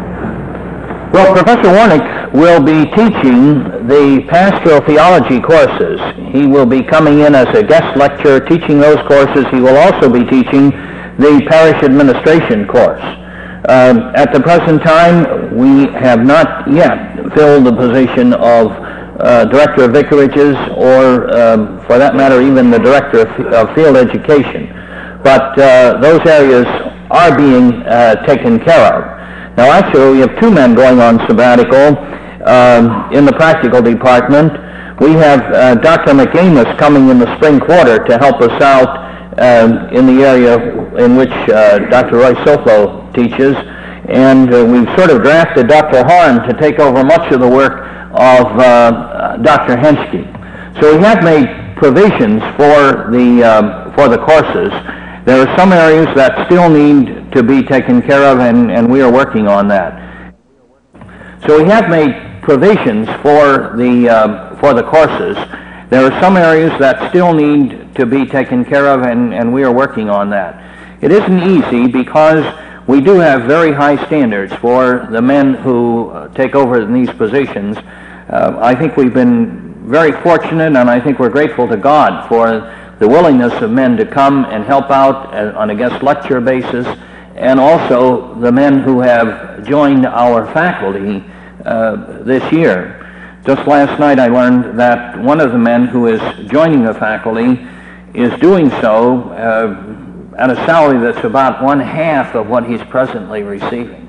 Well, Professor Warnick will be teaching the pastoral theology courses. He will be coming in as a guest lecturer teaching those courses. He will also be teaching the parish administration course. Um, at the present time, we have not yet filled the position of uh, Director of Vicarages or, um, for that matter, even the Director of, of Field Education. But uh, those areas are being uh, taken care of. Now, actually, we have two men going on sabbatical um, in the practical department. We have uh, Doctor McAmis coming in the spring quarter to help us out um, in the area in which uh, Doctor Roy Soflo teaches. And uh, we've sort of drafted Doctor Horn to take over much of the work of uh, Doctor Henschke. So we have made provisions for the, um, for the courses. There are some areas that still need to be taken care of, and, and we are working on that. So So we have made provisions for the, uh, for the courses. There are some areas that still need to be taken care of, and, and we are working on that. It isn't easy because we do have very high standards for the men who uh, take over in these positions. Uh, I think we've been very fortunate, and I think we're grateful to God for the willingness of men to come and help out uh, on a guest lecture basis, and also the men who have joined our faculty uh, this year. Just last night I learned that one of the men who is joining the faculty is doing so uh, at a salary that's about one half of what he's presently receiving.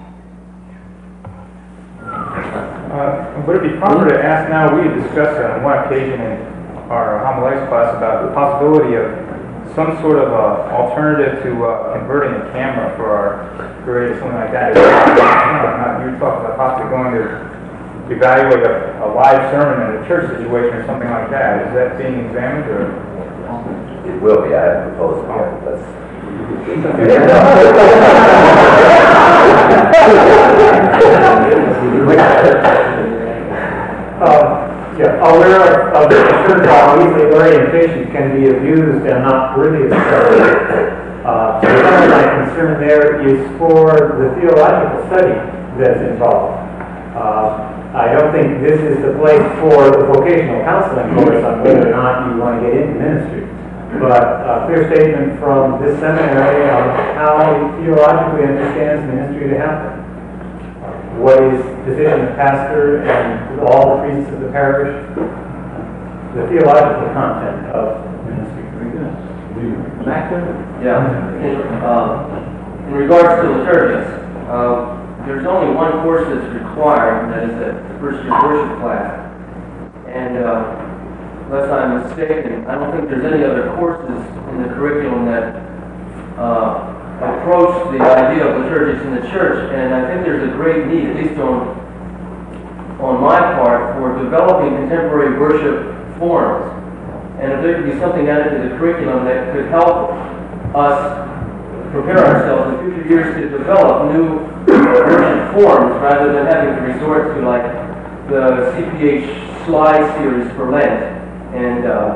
Uh, would it be proper to ask now, we had discussed on one occasion in our homiletics class about the possibility of some sort of uh, alternative to uh, converting a camera for our grade or something like that. Uh, you talked about possibly going to evaluate a, a live sermon in a church situation or something like that. Is that being examined, or? It will be. I haven't proposed it yet. That's um, yeah, aware of the church obviously orientation can be abused and not really accepted. Uh, so some of my concern there is for the theological study that's involved. Uh, I don't think this is the place for the vocational counseling course on whether or not you want to get into ministry. But a clear statement from this seminary on how it theologically understands ministry to happen. What is the position of pastor and all the priests of the parish? The theological content of ministry. Very good. Back there? Yeah. In, uh, in regards to liturgies, uh, there's only one course that's required, and that is the first year worship class. And uh, unless I'm mistaken, I don't think there's any other courses in the curriculum that uh, approach the idea of liturgies in the church. And I think there's a great need, at least on, on my part, for developing contemporary worship forms. And if there could be something added to the curriculum that could help us prepare ourselves in future years to develop new worship forms rather than having to resort to like the C P H slide series for Lent. And uh,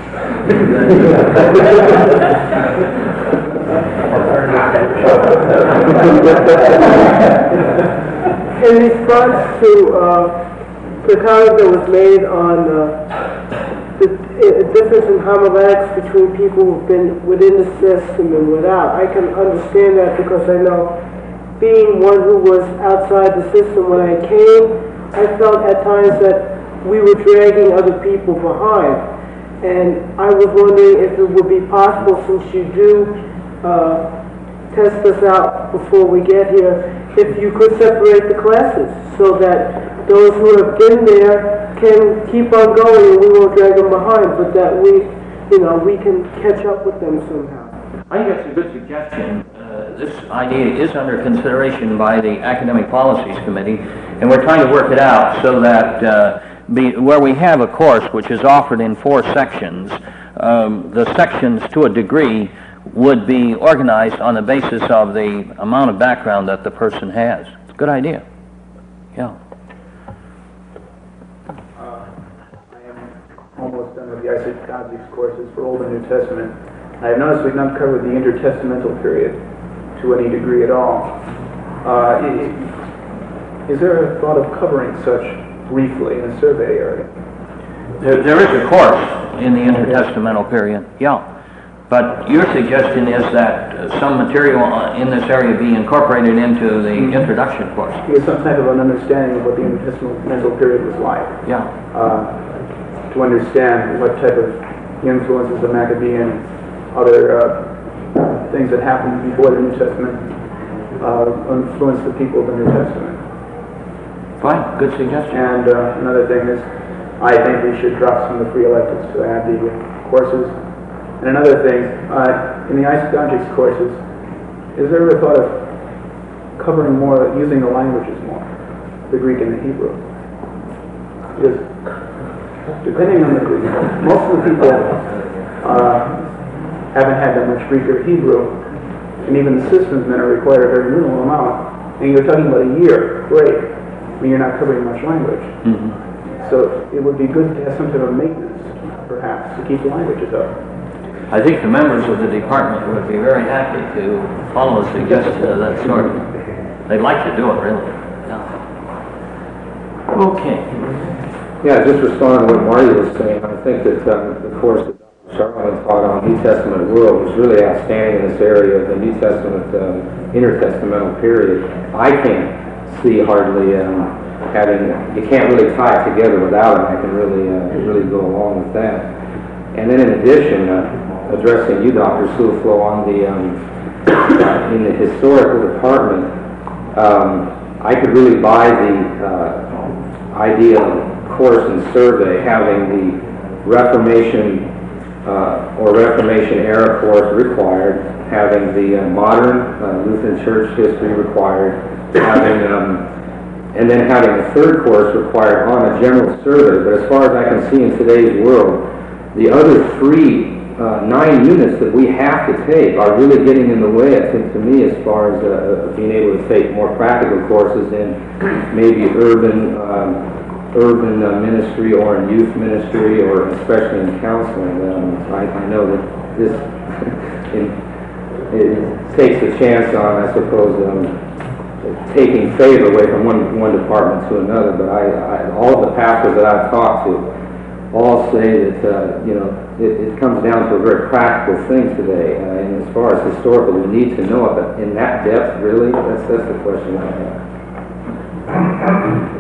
in response to uh, the comment that was made on uh, the uh, difference in homiletics between people who've been within the system and without, I can understand that because I know, being one who was outside the system when I came, I felt at times that we were dragging other people behind. And I was wondering if it would be possible, since you do uh, test us out before we get here, if you could separate the classes so that those who have been there can keep on going and we won't drag them behind, but that we, you know, we can catch up with them somehow. I think that's a good suggestion. Uh, this idea is under consideration by the Academic Policies Committee, and we're trying to work it out so that uh, be, where we have a course which is offered in four sections, um, the sections to a degree would be organized on the basis of the amount of background that the person has. It's a good idea. Yeah. Uh, I am almost done with the eisegetics courses for Old and New Testament. I have noticed we've not covered the intertestamental period to any degree at all. Uh, is, is there a thought of covering such briefly in a survey area? There, there is a course in the intertestamental period, yeah. But your suggestion is that uh, some material in this area be incorporated into the mm-hmm. introduction course. Get some type of an understanding of what the intertestamental period was like. Yeah. Uh, to understand what type of influences the Maccabean, other uh, things that happened before the New Testament uh, influenced the people of the New Testament. Fine, good suggestion. And uh, another thing is, I think we should drop some of the free electives to add the uh, courses. And another thing, uh, in the eisegetics courses, is there a thought of covering more, using the languages more, the Greek and the Hebrew? Because depending on the Greek, most of the people uh, haven't had that much Greek or Hebrew, and even the systems men are required a very minimal amount. And you're talking about a year break I mean, you're not covering much language. Mhm. So it would be good to have some sort of maintenance, perhaps, to keep the languages up. I think the members of the department would be very happy to follow a suggestion of that sort. They'd like to do it, really. Yeah. Okay. Yeah, just responding to what Marty was saying, I think that um, the course that Doctor Charlton taught on New Testament world was really outstanding in this area of the New Testament um, intertestamental period. I can't see hardly um, having, you can't really tie it together without it. I can really, uh, really go along with that. And then in addition, uh, addressing you, Doctor Sulflo, on the, um, uh, in the historical department, um, I could really buy the uh, idea of course and survey having the Reformation uh, or Reformation era course required, having the uh, modern uh, Lutheran Church history required, having um, and then having a third course required on a general survey. But as far as I can see in today's world, the other three, uh, nine units that we have to take are really getting in the way, I think, to me, as far as uh, being able to take more practical courses in maybe urban um, urban uh, ministry or in youth ministry or especially in counseling. Um, I, I know that this in, it takes a chance on, I suppose, um, taking favor away from one, one department to another, but I, I, all of the pastors that I've talked to all say that, uh, you know, it, it comes down to a very practical thing today. Uh, and as far as historical, we need to know it, but in that depth, really, that's, that's the question I have.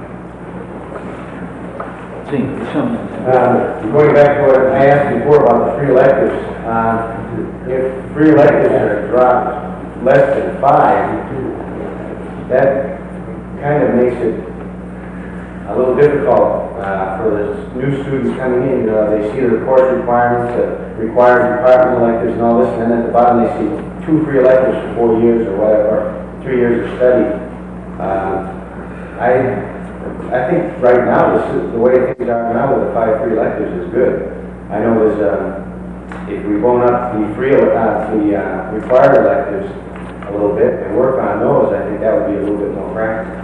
Um, going back to what I asked before about the free electives, uh, if free electives are dropped less than five, that kind of makes it a little difficult uh, for the new students coming in. Uh, they see the course requirements that require department electives and all this, and then at the bottom they see two free electives for four years or whatever, three years of study. Uh, I I think right now, this is, the way things are now with the five free electives is good. I know there's, uh, if we bone up the free, uh, the uh, required electives a little bit and work on those, I think that would be a little bit more practical.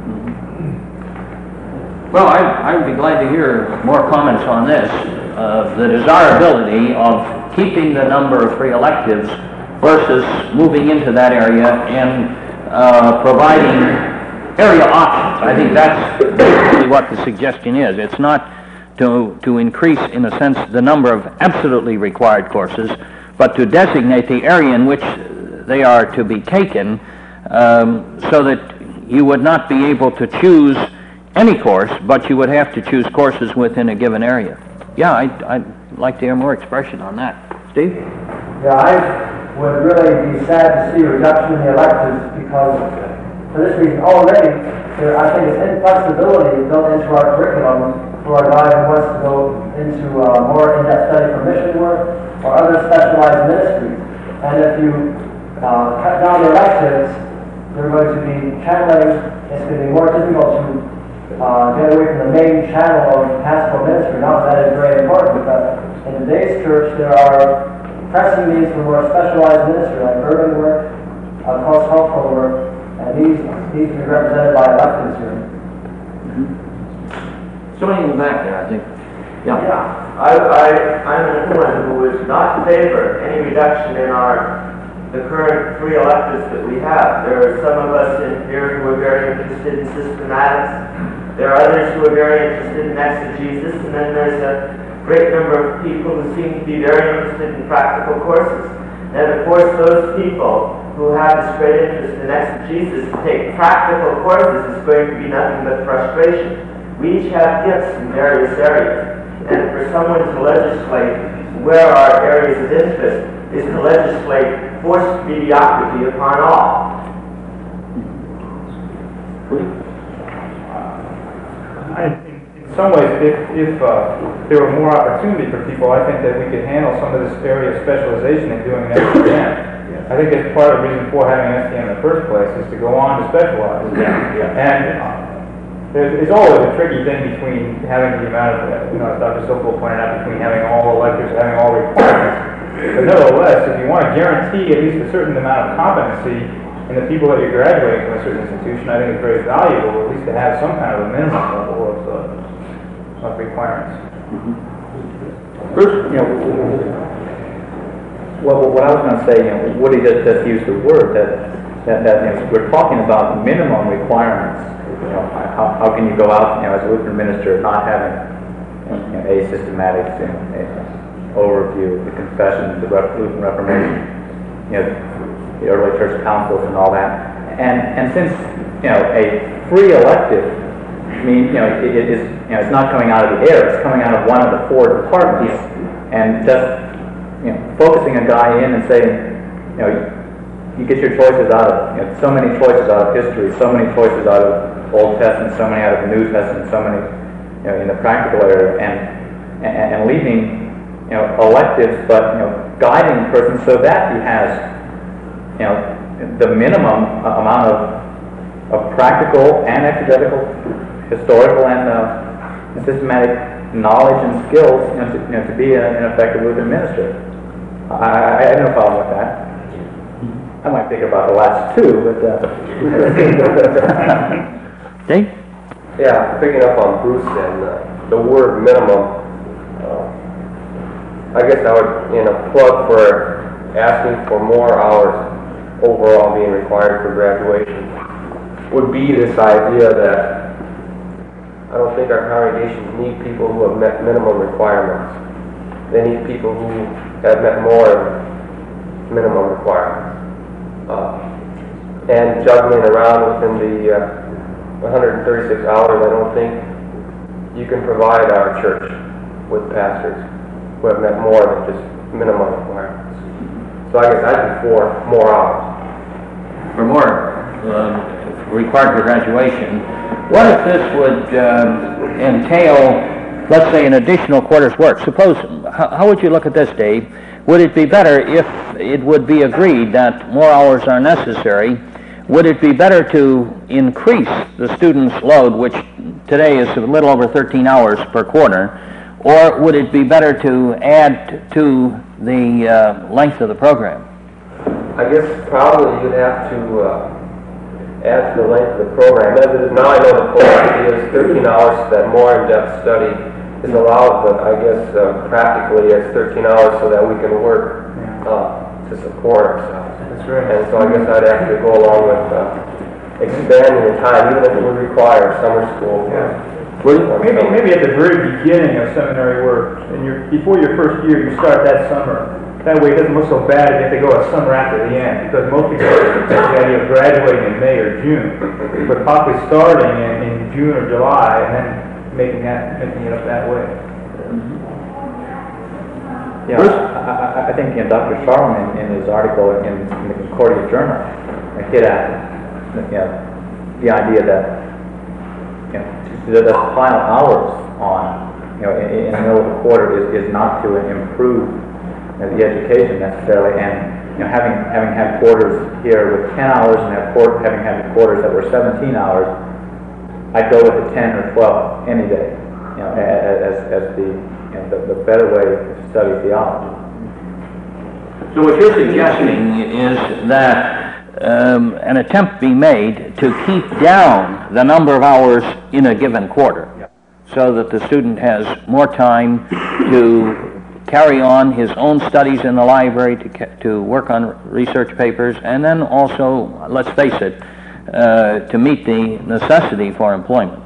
Well, I, I would be glad to hear more comments on this. Uh, the desirability of keeping the number of free electives versus moving into that area and uh, providing area options. I think that's basically what the suggestion is. It's not to, to increase, in a sense, the number of absolutely required courses, but to designate the area in which they are to be taken um, so that you would not be able to choose any course, but you would have to choose courses within a given area. Yeah, I'd, I'd like to hear more expression on that. Steve? Yeah, I would really be sad to see a reduction in the electives because for this reason, already, there, I think it's inflexibility built into our curriculum for a guy who wants to go into uh, more in-depth study for mission work or other specialized ministries. And if you uh, cut down the electives, they're going to be channeling, it's going to be more difficult to uh, get away from the main channel of pastoral ministry. Now, that is very important, but in today's church, there are pressing needs for more specialized ministry, like urban work, uh, cross-cultural work, and these need to be represented by electives here. Mm-hmm. Somebody in the back there, I think. Yeah. Yeah. I, I, I'm one who is not in favor of any reduction in our the current three electives that we have. There are some of us in here who are very interested in systematics. There are others who are very interested in exegesis, and then there's a great number of people who seem to be very interested in practical courses. And of course, those people who have this great interest in exegesis to take practical courses is going to be nothing but frustration. We each have gifts in various areas, and for someone to legislate where our areas of interest is to legislate forced mediocrity upon all. I think in some ways, if, if uh, there were more opportunity for people, I think that we could handle some of this area of specialization in doing an S T M. I think that's part of the reason for having an S T M in the first place, is to go on to specialize. Yeah, yeah. And uh, there's, there's always a tricky thing between having the amount of, you know, as Doctor Sokol pointed out, between having all electives, having all requirements. But nevertheless, if you want to guarantee at least a certain amount of competency and the people that you're graduating from a certain institution, I think it's very valuable, at least to have some kind of a minimum level of, uh, of requirements. Bruce? You know, well, what I was going to say, you know, Woody just, just used the word that, that, that you know, we're talking about minimum requirements. You know, how, how can you go out, you know, as a Lutheran minister, not having you know, a systematic you know, a overview of the confession, the Lutheran Reformation, you know, the early church councils and all that. And and since you know a free elective, I mean, you know, it, it is you know it's not coming out of the air. It's coming out of one of the four departments, and just you know focusing a guy in and saying, you know, you get your choices out of you know, so many choices out of history, so many choices out of Old Testament, so many out of the New Testament, so many you know in the practical area, and and, and leaving you know electives, but you know guiding the person so that he has you know the minimum amount of of practical and exegetical, historical and uh, systematic knowledge and skills you know, to, you know, to be a, an effective Lutheran minister. I, I have no problem with that. I might think about the last two, but uh, Dave? Yeah, picking up on Bruce and uh, the word minimum, uh, I guess I would, you know, plug for asking for more hours overall being required for graduation would be this idea that I don't think our congregations need people who have met minimum requirements. They need people who have met more minimum requirements. Uh, and juggling around within the uh, one hundred thirty-six hours, I don't think you can provide our church with pastors who have met more than just minimum requirements. So I guess I'd be for more hours. For more uh, required for graduation, what if this would uh, entail, let's say, an additional quarter's work? Suppose, how, how would you look at this, Dave? Would it be better if it would be agreed that more hours are necessary? Would it be better to increase the student's load, which today is a little over thirteen hours per quarter, or would it be better to add to the uh, length of the program? I guess probably you'd have to uh, add to the length of the program. As it is now, I know the full idea is thirteen hours, that more in-depth study is allowed, but I guess uh, practically it's thirteen hours so that we can work uh, to support ourselves. That's right. And so I guess I'd have to go along with uh, expanding the time, even if it would require summer school. Yeah. Maybe, maybe at the very beginning of seminary work, and you're, before your first year, you start that summer. That way it doesn't look so bad if they go a summer after the end, because most people have the idea of graduating in May or June, but possibly starting in, in June or July, and then making that, making it up that way. Yeah, I, I, I think you know, Doctor Charlman in his article in, in the Concordia Journal hit at you know, the idea that you know, the final hours on you know in, in the middle of the quarter is, is not to improve you know, the education necessarily, and you know having having had quarters here with ten hours and have quart having had quarters that were seventeen hours, I'd go with the ten or twelve any day, you know, as as the you know, the, the better way to study theology. So what you're suggesting is that um, an attempt be made to keep down the number of hours in a given quarter, so that the student has more time to carry on his own studies in the library, to, to work on research papers, and then also, let's face it, uh, to meet the necessity for employment.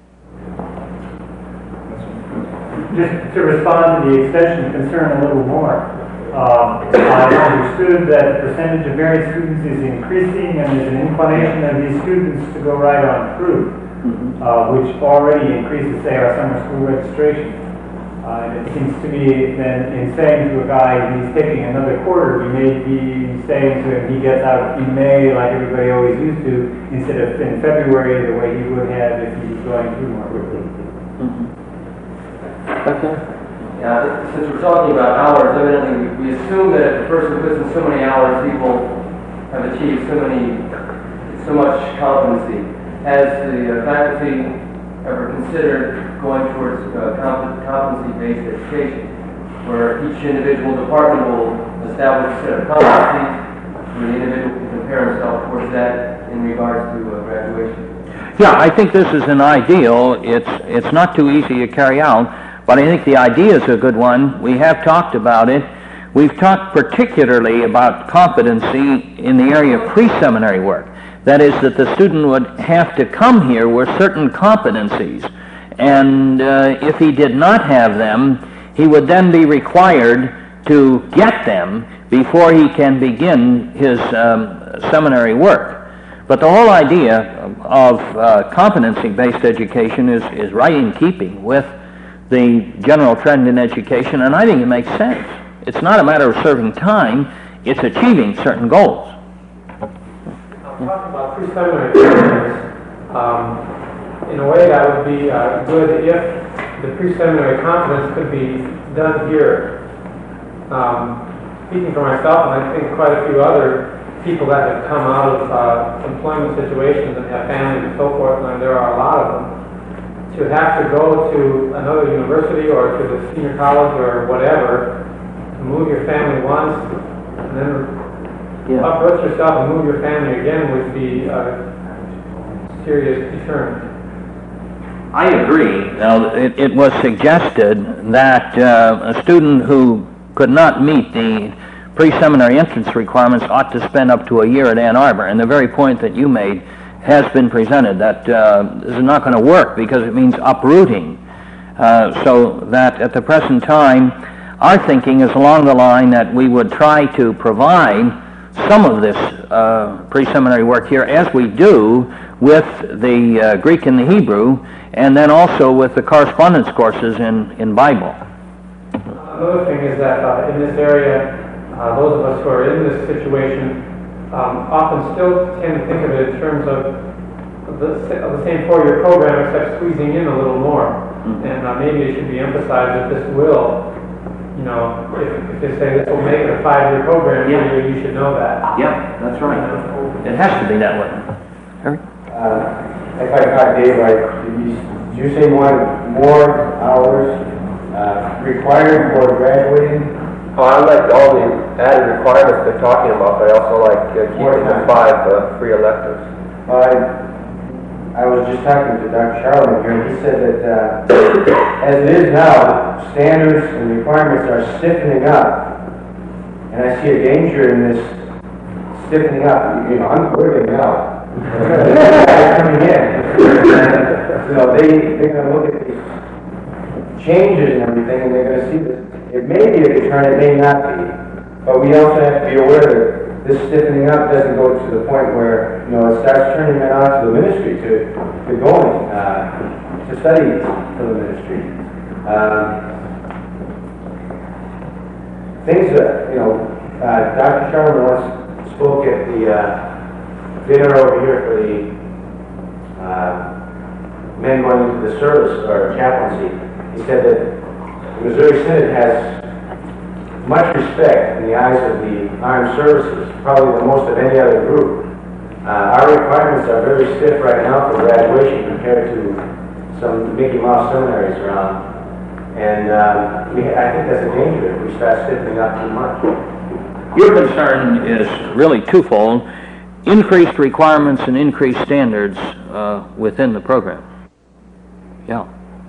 Just to respond to the extension concern a little more, um, I understood that the percentage of married students is increasing, and there's an inclination of these students to go right on through, uh, which already increases, say, our summer school registration. Uh, and it seems to me then, in saying to a guy he's taking another quarter, we may be saying to him he gets out in May like everybody always used to, instead of in February the way he would have if he was going through more quickly. Okay. Yeah, since we're talking about hours, evidently we, we assume that if a person puts in so many hours, people have achieved so many, so much competency. Has the uh, faculty ever considered going towards uh, competency-based education, where each individual department will establish a set of competencies where the individual can prepare himself towards that in regards to uh, graduation? Yeah, I think this is an ideal. It's, it's not too easy to carry out, but I think the idea is a good one. We have talked about it. We've talked particularly about competency in the area of pre-seminary work. That is, that the student would have to come here with certain competencies, and uh, if he did not have them, he would then be required to get them before he can begin his um, seminary work. But the whole idea of uh, competency-based education is, is right in keeping with the general trend in education, and I think it makes sense. It's not a matter of serving time, it's achieving certain goals. I'm talking about pre-seminary programs. Um, in a way, that would be uh, good if the pre-seminary competence could be done here. Um, speaking for myself, and I think quite a few other people that have come out of uh, employment situations and have families and so forth, and there are a lot of them, to have to go to another university or to the senior college or whatever, to move your family once, and then yeah. uproot yourself and move your family again would be a serious deterrent. I agree. Now, it, it was suggested that uh, a student who could not meet the pre-seminary entrance requirements ought to spend up to a year at Ann Arbor, and the very point that you made has been presented, that uh, this is not going to work because it means uprooting. Uh, so that at the present time, our thinking is along the line that we would try to provide some of this uh, pre-seminary work here, as we do with the uh, Greek and the Hebrew, and then also with the correspondence courses in, in Bible. Another thing is that uh, in this area, Uh, those of us who are in this situation um, often still tend to think of it in terms of the, of the same four-year program, except squeezing in a little more. Mm-hmm. And uh, maybe it should be emphasized that this will, you know, if, if they say this will make it a five-year program, yeah. you, you should know that. Yeah, that's right. You know? It has to be that way. Harry? Uh, if I caught Dave right, did you, did you say one more hours uh, required for graduating? Oh, I like all the added requirements they're talking about, but I also like uh, keeping the five uh, free electives. Uh, I was just talking to Doctor Charlemagne here, and he said that uh, as it is now, standards and requirements are stiffening up, and I see a danger in this stiffening up. You know, I'm quitting now. Coming in. You know, they, they're going to look at these changes and everything, and they're going to see this. It may be a deterrent, it may not be, but we also have to be aware that this stiffening up doesn't go to the point where, you know, it starts turning men on to the ministry, to, to going, uh, to study for the ministry. Um, things that, you know, uh, Doctor Sharman once spoke at the uh, dinner over here for the uh, men going into the service or chaplaincy. He said that the Missouri Synod has much respect in the eyes of the armed services, probably the most of any other group. Uh, our requirements are very stiff right now for graduation compared to some Mickey Mouse seminaries around. And uh, we, I think that's a danger if we start stiffening up too much. Your concern is really twofold: increased requirements and increased standards uh, within the program. Yeah.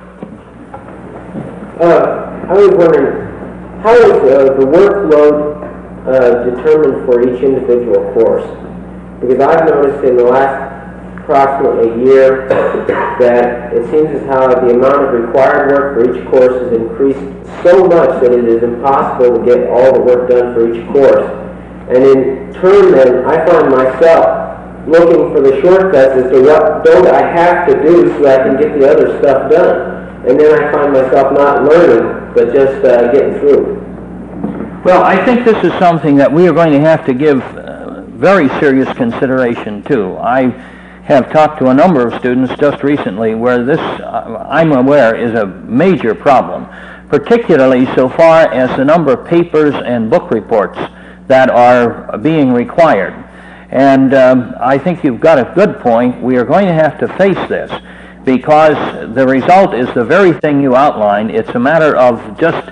Uh, I was wondering, how is uh, the workload uh, determined for each individual course? Because I've noticed in the last approximately year that it seems as how the amount of required work for each course has increased so much that it is impossible to get all the work done for each course. And in turn then, I find myself looking for the shortcuts as to what don't I have to do so I can get the other stuff done. And then I find myself not learning, but just uh, getting through. Well, I think this is something that we are going to have to give uh, very serious consideration to. I have talked to a number of students just recently where this, uh, I'm aware, is a major problem, particularly so far as the number of papers and book reports that are being required. And um, I think you've got a good point. We are going to have to face this, because the result is the very thing you outlined. It's a matter of just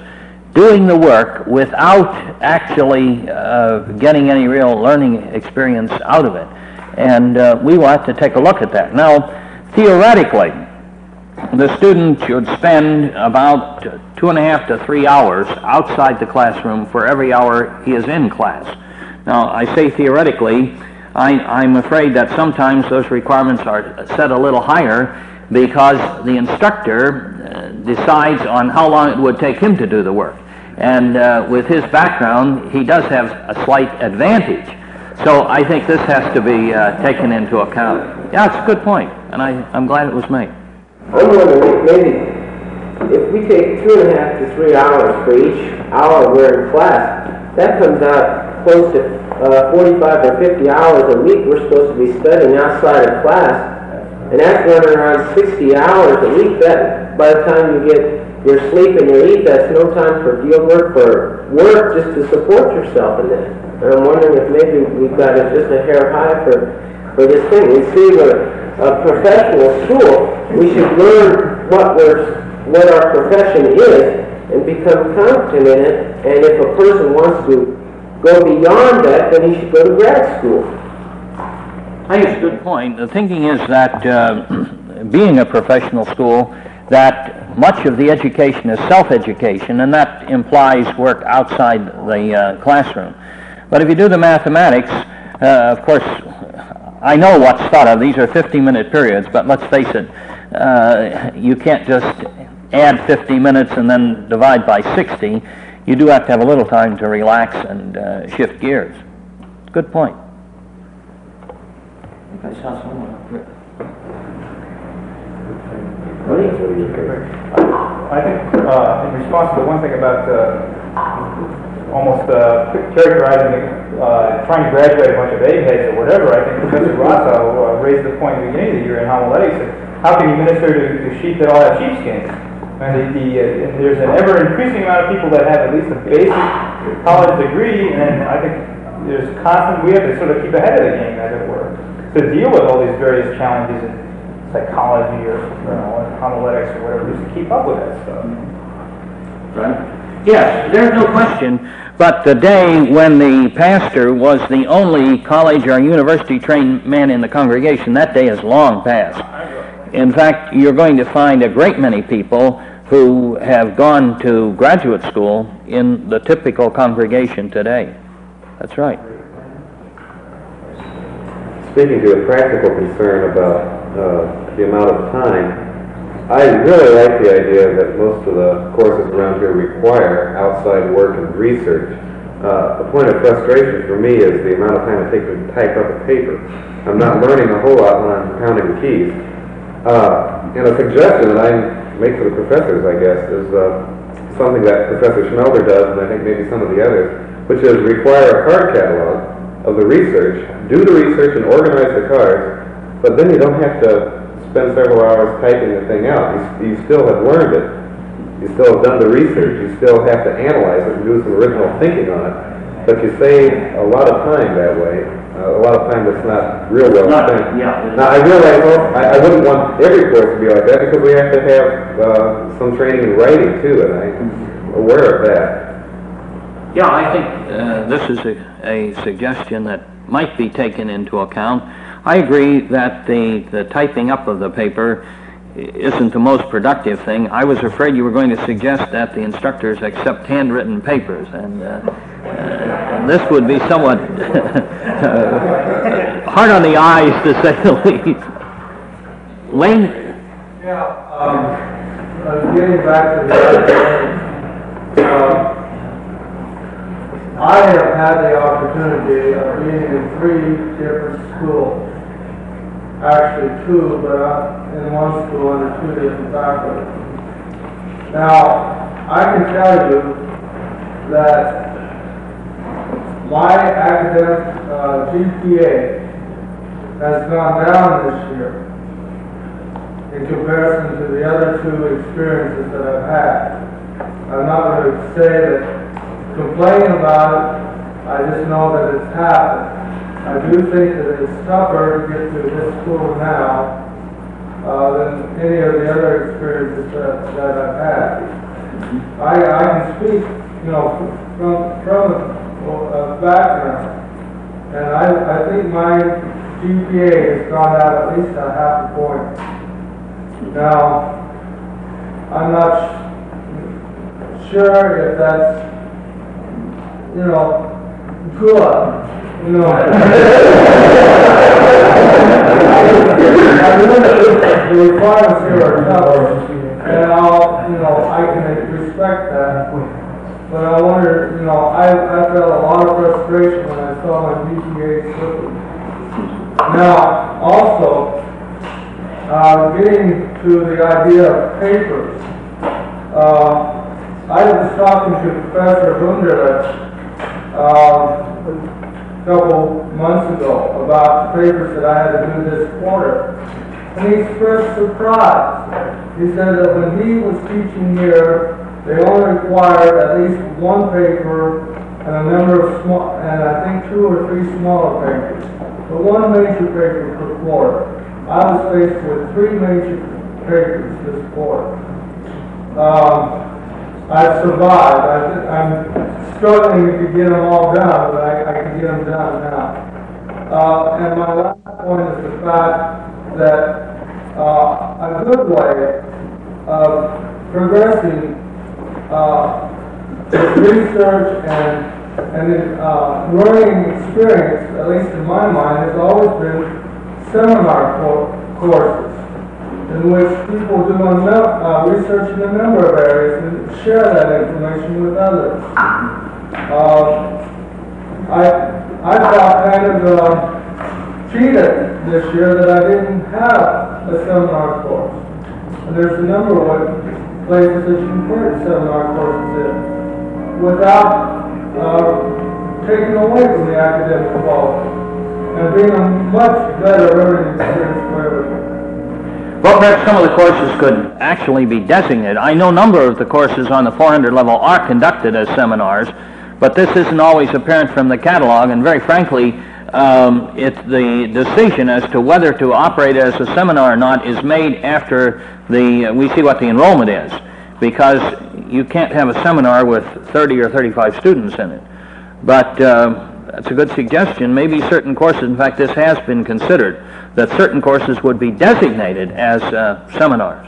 doing the work without actually uh, getting any real learning experience out of it. And uh, we will have to take a look at that. Now, theoretically, the student should spend about two and a half to three hours outside the classroom for every hour he is in class. Now, I say theoretically, I, I'm afraid that sometimes those requirements are set a little higher because the instructor uh, decides on how long it would take him to do the work. And uh, with his background, he does have a slight advantage. So I think this has to be uh, taken into account. Yeah, it's a good point, and I, I'm glad it was made. I'm wondering, maybe if we take two and a half to three hours for each hour we're in class, that comes out close to uh, forty-five or fifty hours a week we're supposed to be studying outside of class. And that's running around sixty hours a week. That, by the time you get your sleep and your eat, that's no time for field work, for work just to support yourself in that. And I'm wondering if maybe we've got a, just a hair high for, for this thing. We see with a professional school, we should learn what we're, what our profession is and become competent in it. And if a person wants to go beyond that, then he should go to grad school. I think it's a good point. The thinking is that uh, being a professional school, that much of the education is self-education, and that implies work outside the uh, classroom. But if you do the mathematics, uh, of course, I know what's thought of. These are fifty-minute periods, but let's face it, uh, you can't just add fifty minutes and then divide by sixty. You do have to have a little time to relax and uh, shift gears. Good point. I saw someone up here. I think, uh, in response to the one thing about uh, almost uh, characterizing, uh, trying to graduate a bunch of eggheads or whatever, I think Professor Rosso uh, raised the point at the beginning of the year in homiletics that how can you minister to, to sheep that all have sheepskins? And, the, the, uh, and there's an ever-increasing amount of people that have at least a basic college degree, and I think there's constant, we have to sort of keep ahead of the game, as it were, to deal with all these various challenges in psychology or, you know, homiletics or whatever, just to keep up with that stuff. Right? Yes, there's no question. But the day when the pastor was the only college or university-trained man in the congregation, that day is long past. In fact, you're going to find a great many people who have gone to graduate school in the typical congregation today. That's right. Speaking to a practical concern about uh, the amount of time, I really like the idea that most of the courses around here require outside work and research. Uh, a point of frustration for me is the amount of time it takes to type up a paper. I'm not learning a whole lot when I'm pounding keys. Uh, and a suggestion that I make to the professors, I guess, is uh, something that Professor Schmelder does, and I think maybe some of the others, which is require a card catalog of the research, do the research and organize the cards, but then you don't have to spend several hours typing the thing out. You, you still have learned it. You still have done the research. You still have to analyze it and do some original thinking on it. But you save a lot of time that way. Uh, a lot of time that's not real well spent. Yeah. Now, I realize well, I, I wouldn't want every course to be like that because we have to have uh, some training in writing too, and I'm aware of that. Yeah, I think uh, this is a, a suggestion that might be taken into account. I agree that the, the typing up of the paper isn't the most productive thing. I was afraid you were going to suggest that the instructors accept handwritten papers, and, uh, uh, and this would be somewhat uh, hard on the eyes, to say the least. Lane? Yeah, um, uh, getting back to the other thing, uh, I have had the opportunity of being in three different schools. Actually two, but I'm in one school under two different faculty. Now, I can tell you that my academic uh, G P A has gone down this year in comparison to the other two experiences that I've had. I'm not going to say that complaining about it, I just know that it's happened. I do think that it's tougher to get through this school now uh, than any of the other experiences that, that I've had. I, I can speak you know, from, from a, a background. And I, I think my G P A has gone out at least a half a point. Now, I'm not sh sure if that's, you know, good. You know, the requirements here are tough, and I'll, you know, I can respect that. But I wonder, you know, I, I felt a lot of frustration when I saw my G P A slipping. Now, also, uh, getting to the idea of papers, uh, I was talking to Professor Wunderlich uh, a couple months ago about the papers that I had to do this quarter, and he expressed surprise. He said that when he was teaching here, they only required at least one paper and a number of small, and I think two or three smaller papers, but one major paper per quarter. I was faced with three major papers this quarter. Um, I've survived. I, I'm struggling to get them all done, but I, I can get them done now. Uh, and my last point is the fact that uh, a good way of progressing uh, research and, and uh, learning experience, at least in my mind, has always been seminar courses, in which people do a uh, research in a number of areas and share that information with others. Uh, I I felt kind of uh, cheated this year that I didn't have a seminar course. And there's a number of places that you can put seminar courses in without uh, taking away from the academic quality and being a much better learning experience for everyone. Well, perhaps some of the courses could actually be designated. I know a number of the courses on the four hundred level are conducted as seminars, but this isn't always apparent from the catalog, and very frankly, um, it, the decision as to whether to operate as a seminar or not is made after the uh, we see what the enrollment is, because you can't have a seminar with thirty or thirty-five students in it. But uh, that's a good suggestion. Maybe certain courses, in fact this has been considered, that certain courses would be designated as uh, seminars.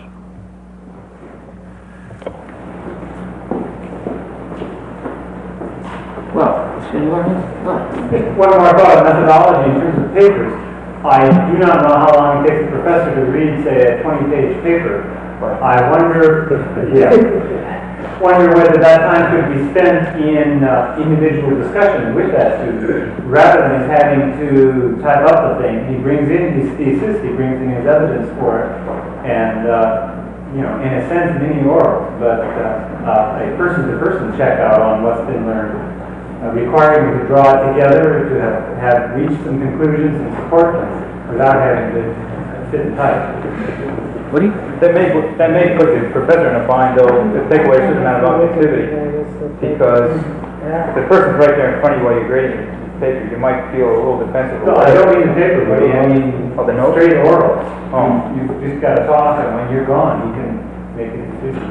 Well, one more thought on methodology in terms of papers. I do not know how long it takes a professor to read, say, a twenty page paper. I wonder, yeah, wonder whether that time could be spent in uh, individual discussion with that student, rather than having to type up the thing. He brings in his thesis, he brings in his evidence for it, and uh, you know, in a sense, mini oral, but uh, uh, a person-to-person checkout on what's been learned, uh, requiring you to draw it together, to have, have reached some conclusions and support them without having to sit and type. What do you? That may, that may put the professor in a bind, though, to take away a certain amount of objectivity, because if the person's right there in front of you while you're grading your paper, you might feel a little defensive. No, I don't mean the paper, buddy. I mean oh, the notes? Straight oral. Oh. You, you've just got to talk, and when you're gone, you can make a decision.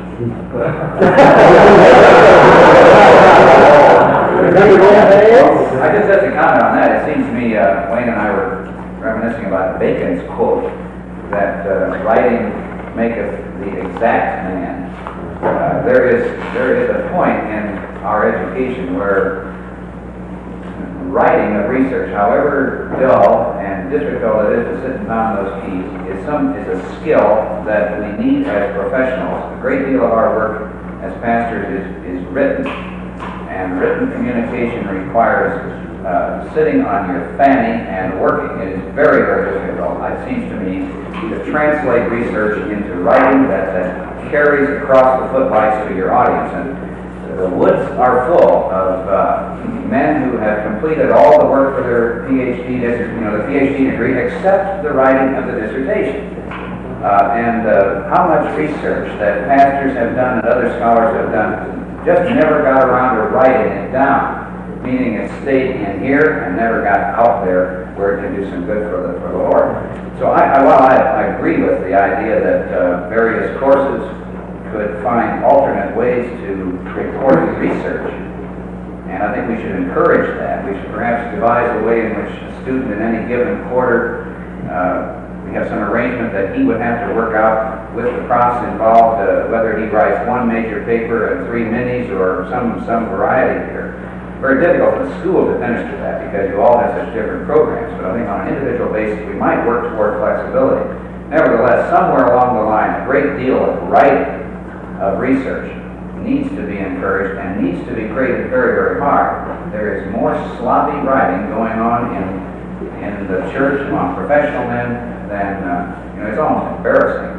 I just have to comment on that. It seems to me, uh, Wayne and I were reminiscing about Bacon's quote, that uh, writing maketh the exact man. Uh, there is there is a point in our education where writing of research, however dull and difficult it is to sit and pound those keys, is some is a skill that we need as professionals. A great deal of our work as pastors is, is written, and written communication requires uh, sitting on your fanny and working. It is very, very difficult, it seems to me, to translate research into writing that, that carries across the footlights to your audience. And the woods are full of uh, men who have completed all the work for their PhD, you know, the PhD degree, except the writing of the dissertation. Uh, and uh, how much research that pastors have done and other scholars have done just never got around to writing it down, meaning it stayed in here and never got out there where it can do some good for the, for the Lord. So I, I, while I, I agree with the idea that uh, various courses could find alternate ways to report research. And I think we should encourage that. We should perhaps devise a way in which a student in any given quarter, uh, we have some arrangement that he would have to work out with the profs involved, uh, whether he writes one major paper and three minis or some, some variety here. Very difficult for the school to administer that because you all have such different programs, but I think on an individual basis we might work toward flexibility. Nevertheless, somewhere along the line, a great deal of writing, of research, needs to be encouraged and needs to be created very, very hard. There is more sloppy writing going on in, in the church among professional men than, uh, you know, it's almost embarrassing.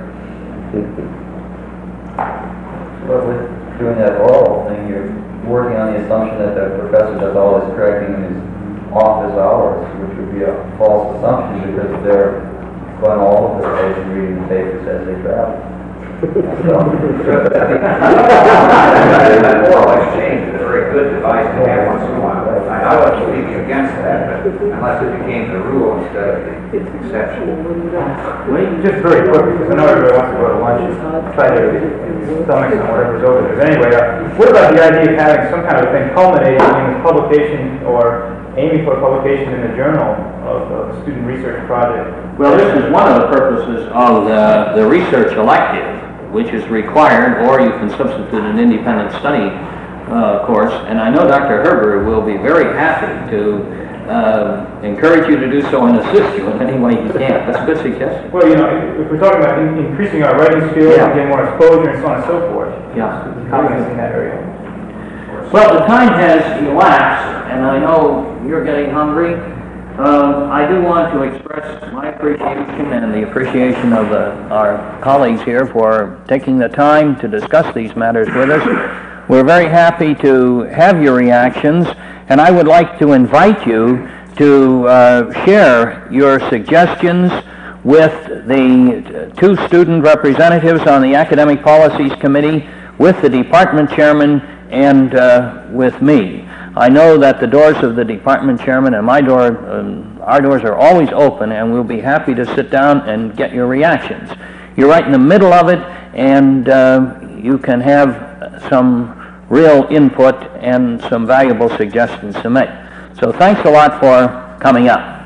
Well, with doing that oral thing, you're working on the assumption that the professor does all his correcting in his office hours, which would be a false assumption because they're going all over the place and reading the papers as they travel. Oral exchange is a very good device to have once in a while. I, I wasn't speaking against that, but unless it became the rule instead of the exception. Well, just very quickly, because I know everybody wants to go to lunch and try to stomach on whatever's over there. But anyway, uh, what about the idea of having some kind of thing culminating in publication or aiming for publication in the journal of, of a student research project? Well, this is one of the purposes of the, the research elective, which is required, or you can substitute an independent study uh, course. And I know Doctor Herber will be very happy to uh, encourage you to do so and assist you in any way he can. That's a good suggestion. Well, you know, if, if we're talking about in, increasing our writing skills Yeah. and getting more exposure and so on and so forth, Yeah. competence in that area. Well, the time has elapsed, and I know you're getting hungry. Um, I do want to express my appreciation and the appreciation of uh, our colleagues here for taking the time to discuss these matters with us. We're very happy to have your reactions, and I would like to invite you to uh, share your suggestions with the two student representatives on the Academic Policies Committee, with the department chairman, and uh, with me. I know that the doors of the department chairman and my door, um, our doors are always open, and we'll be happy to sit down and get your reactions. You're right in the middle of it, and uh, you can have some real input and some valuable suggestions to make. So thanks a lot for coming up.